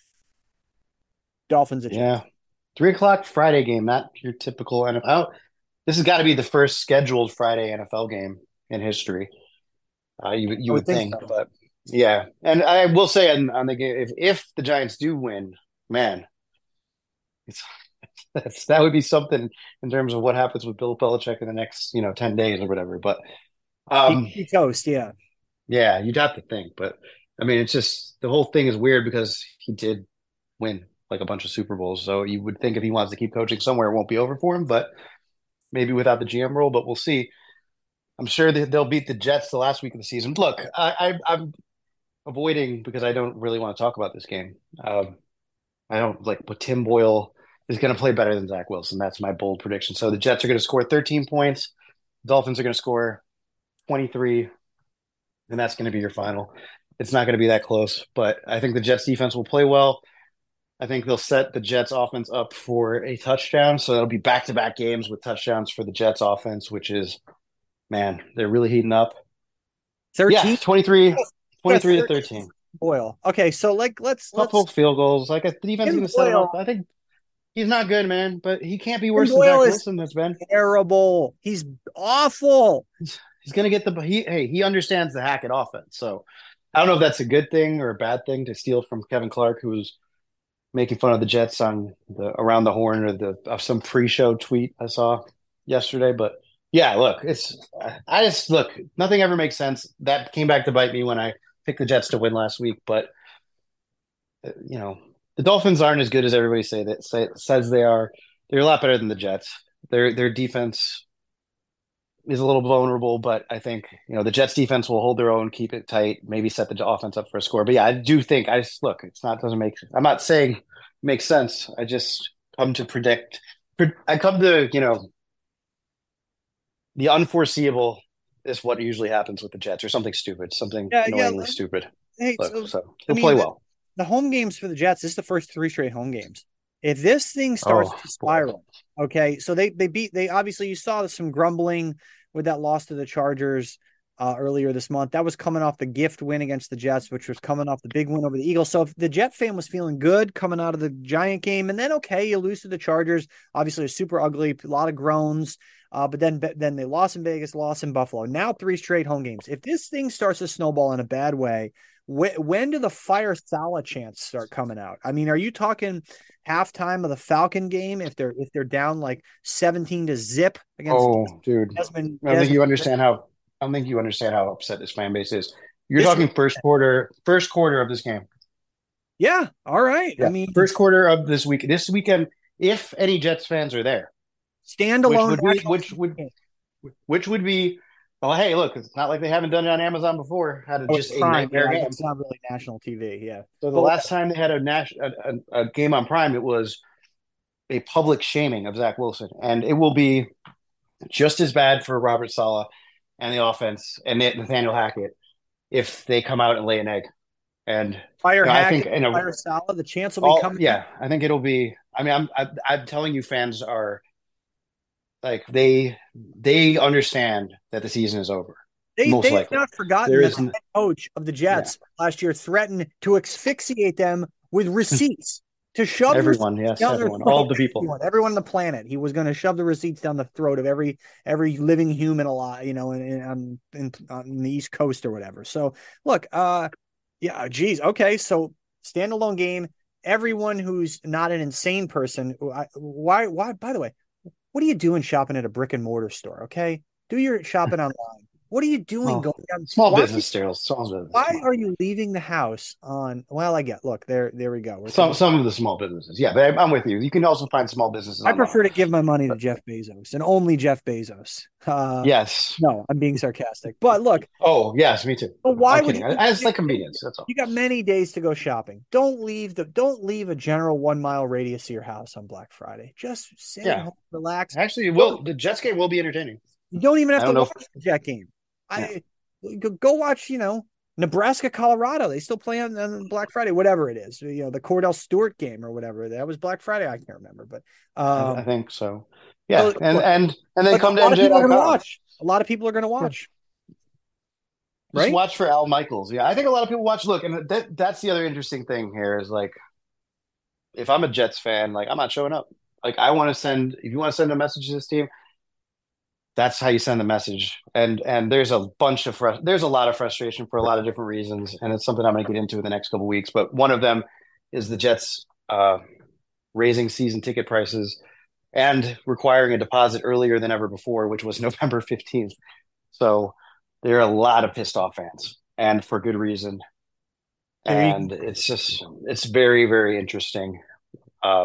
Dolphins. Yeah, three o'clock Friday game, not your typical N F L. This has got to be the first scheduled Friday N F L game in history. Uh, you you would, would think, think, so. But yeah, and I will say on, on the game, if if the Giants do win, man, it's that's that would be something in terms of what happens with Bill Belichick in the next you know ten days or whatever. But um, he, he toast, yeah, yeah, you'd have to think. But I mean, it's just the whole thing is weird because he did win like a bunch of Super Bowls, so you would think if he wants to keep coaching somewhere, it won't be over for him. But maybe without the G M role, but we'll see. I'm sure that they'll beat the Jets the last week of the season. Look, I, I, I'm avoiding because I don't really want to talk about this game. Um, I don't like, but Tim Boyle is going to play better than Zach Wilson. That's my bold prediction. So the Jets are going to score thirteen points. Dolphins are going to score twenty-three, and that's going to be your final. It's not going to be that close, but I think the Jets defense will play well. I think they'll set the Jets offense up for a touchdown. So it'll be back-to-back games with touchdowns for the Jets offense, which is, man, they're really heating up. thirteen, yeah, twenty-three, twenty-three to thirteen. Boyle. Okay, so like let's Couple let's field goals. Like the defense is going to set him up. I think he's not good, man, but he can't be worse than Zach Wilson has been. Terrible. He's awful. He's, he's going to get the he. Hey, he understands the Hackett offense. So I don't know if that's a good thing or a bad thing to steal from Kevin Clark, who was making fun of the Jets on the around the horn or the of some pre-show tweet I saw yesterday. But yeah, look, it's I just look. Nothing ever makes sense. That came back to bite me when I picked the Jets to win last week. But you know, the Dolphins aren't as good as everybody say that say, says they are. They're a lot better than the Jets. Their their defense is a little vulnerable, but I think you know the Jets defense will hold their own, keep it tight, maybe set the offense up for a score. But yeah, I do think I just look. It's not doesn't make. I'm not saying it makes sense. I just come to predict. I come to you know the unforeseeable is what usually happens with the Jets, or something stupid, something yeah, annoyingly yeah. stupid. Hey, Look, so, so I they'll mean, play the, well. The home games for the Jets, this is the first three straight home games. If this thing starts Oh, to spiral, boy. okay, so they they beat they obviously you saw some grumbling with that loss to the Chargers uh, earlier this month. That was coming off the gift win against the Jets, which was coming off the big win over the Eagles. So if the Jet fan was feeling good coming out of the Giant game, and then okay, you lose to the Chargers, obviously a super ugly, a lot of groans. Uh, but then then they lost in Vegas, lost in Buffalo. Now three straight home games. If this thing starts to snowball in a bad way, wh- when do the fire Salah chants start coming out? I mean, are you talking halftime of the Falcon game if they're if they're down like seventeen to zip against? Oh, dude, Desmond, I don't think Desmond, you understand how. I don't think you understand how upset this fan base is. You're This talking is- first quarter, first quarter of this game. Yeah, all right. Yeah, I mean, first quarter of this week, this weekend, if any Jets fans are there, standalone, which would be, national which would, game. which would be, well, hey, look, it's not like they haven't done it on Amazon before. Had a, Oh, just it's a Prime, nightmare yeah, game. it's not really national T V. Yeah. So the But- last time they had a, nas- a, a, a game on Prime, it was a public shaming of Zach Wilson, and it will be just as bad for Robert Saleh and the offense and Nathaniel Hackett if they come out and lay an egg. And Fire you know, I Hackett, think in a, Fire Salah, the chance will be all, coming. yeah, I think it'll be. I mean, I'm I, I'm telling you, fans are like they they understand that the season is over. They, most they have likely. not forgotten There that is the n- head coach of the Jets last year threatened to asphyxiate them with receipts, to shove Everyone, receipts yes, down their everyone, throat. all the people. Everyone, everyone on the planet. He was going to shove the receipts down the throat of every every living human alive, you know, in, in, on, in, on the East Coast or whatever. So, look, uh, yeah, geez, okay, so standalone game. Everyone who's not an insane person, I- why, why? By the way, what are you doing shopping at a brick and mortar store? Okay, do your shopping online. What are you doing Oh, going down? Small why, business, Daryl. Small business. Why are you leaving the house on? Well, I get. Look, there, there we go. We're Some talking- some of the small businesses, yeah, but I'm with you. You can also find small businesses. I prefer online. to give my money to Jeff Bezos and only Jeff Bezos. Uh, Yes. No, I'm being sarcastic. But look, Oh, yes, me too. but why I'm would kidding. you? I, I just like convenience. That's all. You got many days to go shopping. Don't leave the. Don't leave a general one mile radius of your house on Black Friday. Just sit Yeah. at home, relax. Actually, it will the Jets game will be entertaining. You don't even have I to don't know watch the Jet game. I go, go watch. You know, Nebraska, Colorado. They still play on, on Black Friday, whatever it is. You know, the Cordell Stewart game or whatever. That was Black Friday. I can't remember, but I, um, I think so. Yeah, So, and and and then but come a to lot of N J people are dot going to com. watch. A lot of people are going to watch. Just Right? watch for Al Michaels. Yeah, I think a lot of people watch. Look, and that that's the other interesting thing here is like, if I'm a Jets fan, like I'm not showing up. Like I want to send. If you want to send a message to this team, that's how you send the message. And and there's a bunch of frust- there's a lot of frustration for a lot of different reasons, and it's something I'm going to get into in the next couple of weeks. But one of them is the Jets uh, raising season ticket prices and requiring a deposit earlier than ever before, which was November fifteenth. So there are a lot of pissed off fans, and for good reason. And it's just it's very very interesting, uh,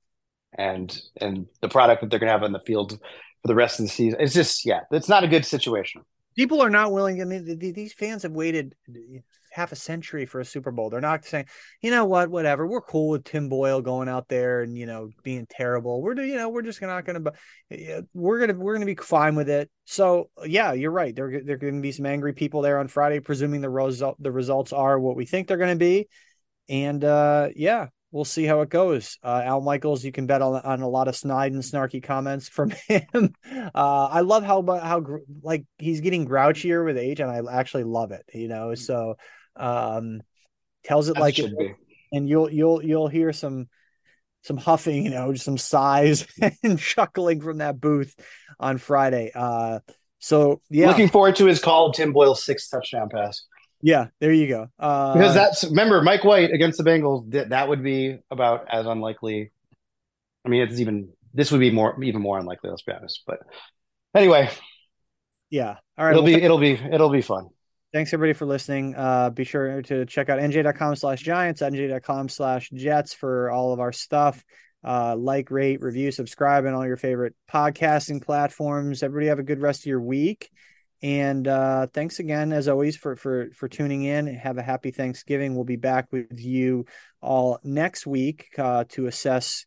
and and the product that they're going to have on the field for the rest of the season. It's just yeah, it's not a good situation. People are not willing. I mean, these fans have waited half a century for a Super Bowl. They're not saying, you know what, whatever. We're cool with Tim Boyle going out there and you know being terrible. We're you know we're just not going to. We're gonna we're gonna be fine with it. So yeah, you're right. There there are going to be some angry people there on Friday, presuming the result the results are what we think they're going to be. And uh, yeah, we'll see how it goes. Uh, Al Michaels, you can bet on, on a lot of snide and snarky comments from him. Uh, I love how how like he's getting grouchier with age, and I actually love it. You know, so um, tells it As like it it, should be. and you'll you'll you'll hear some some huffing, you know, some sighs and chuckling from that booth on Friday. Uh, so yeah, Looking forward to his call, Tim Boyle's sixth touchdown pass. yeah, there you go. Uh, Because that's remember Mike White against the Bengals. That that would be about as unlikely. I mean, it's even this would be more even more unlikely. Let's be honest. But anyway, yeah. All right. it'll Well, be th- it'll be it'll be fun. Thanks everybody for listening. Uh, be sure to check out nj.com slash giants, nj.com slash jets for all of our stuff. Uh, like, rate, review, subscribe, and all your favorite podcasting platforms. Everybody have a good rest of your week. And uh, thanks again, as always, for, for, for tuning in. Have a happy Thanksgiving. We'll be back with you all next week uh, to assess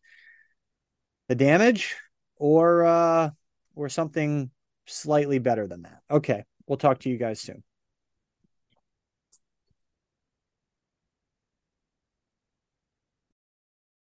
the damage or uh, or something slightly better than that. Okay. We'll talk to you guys soon.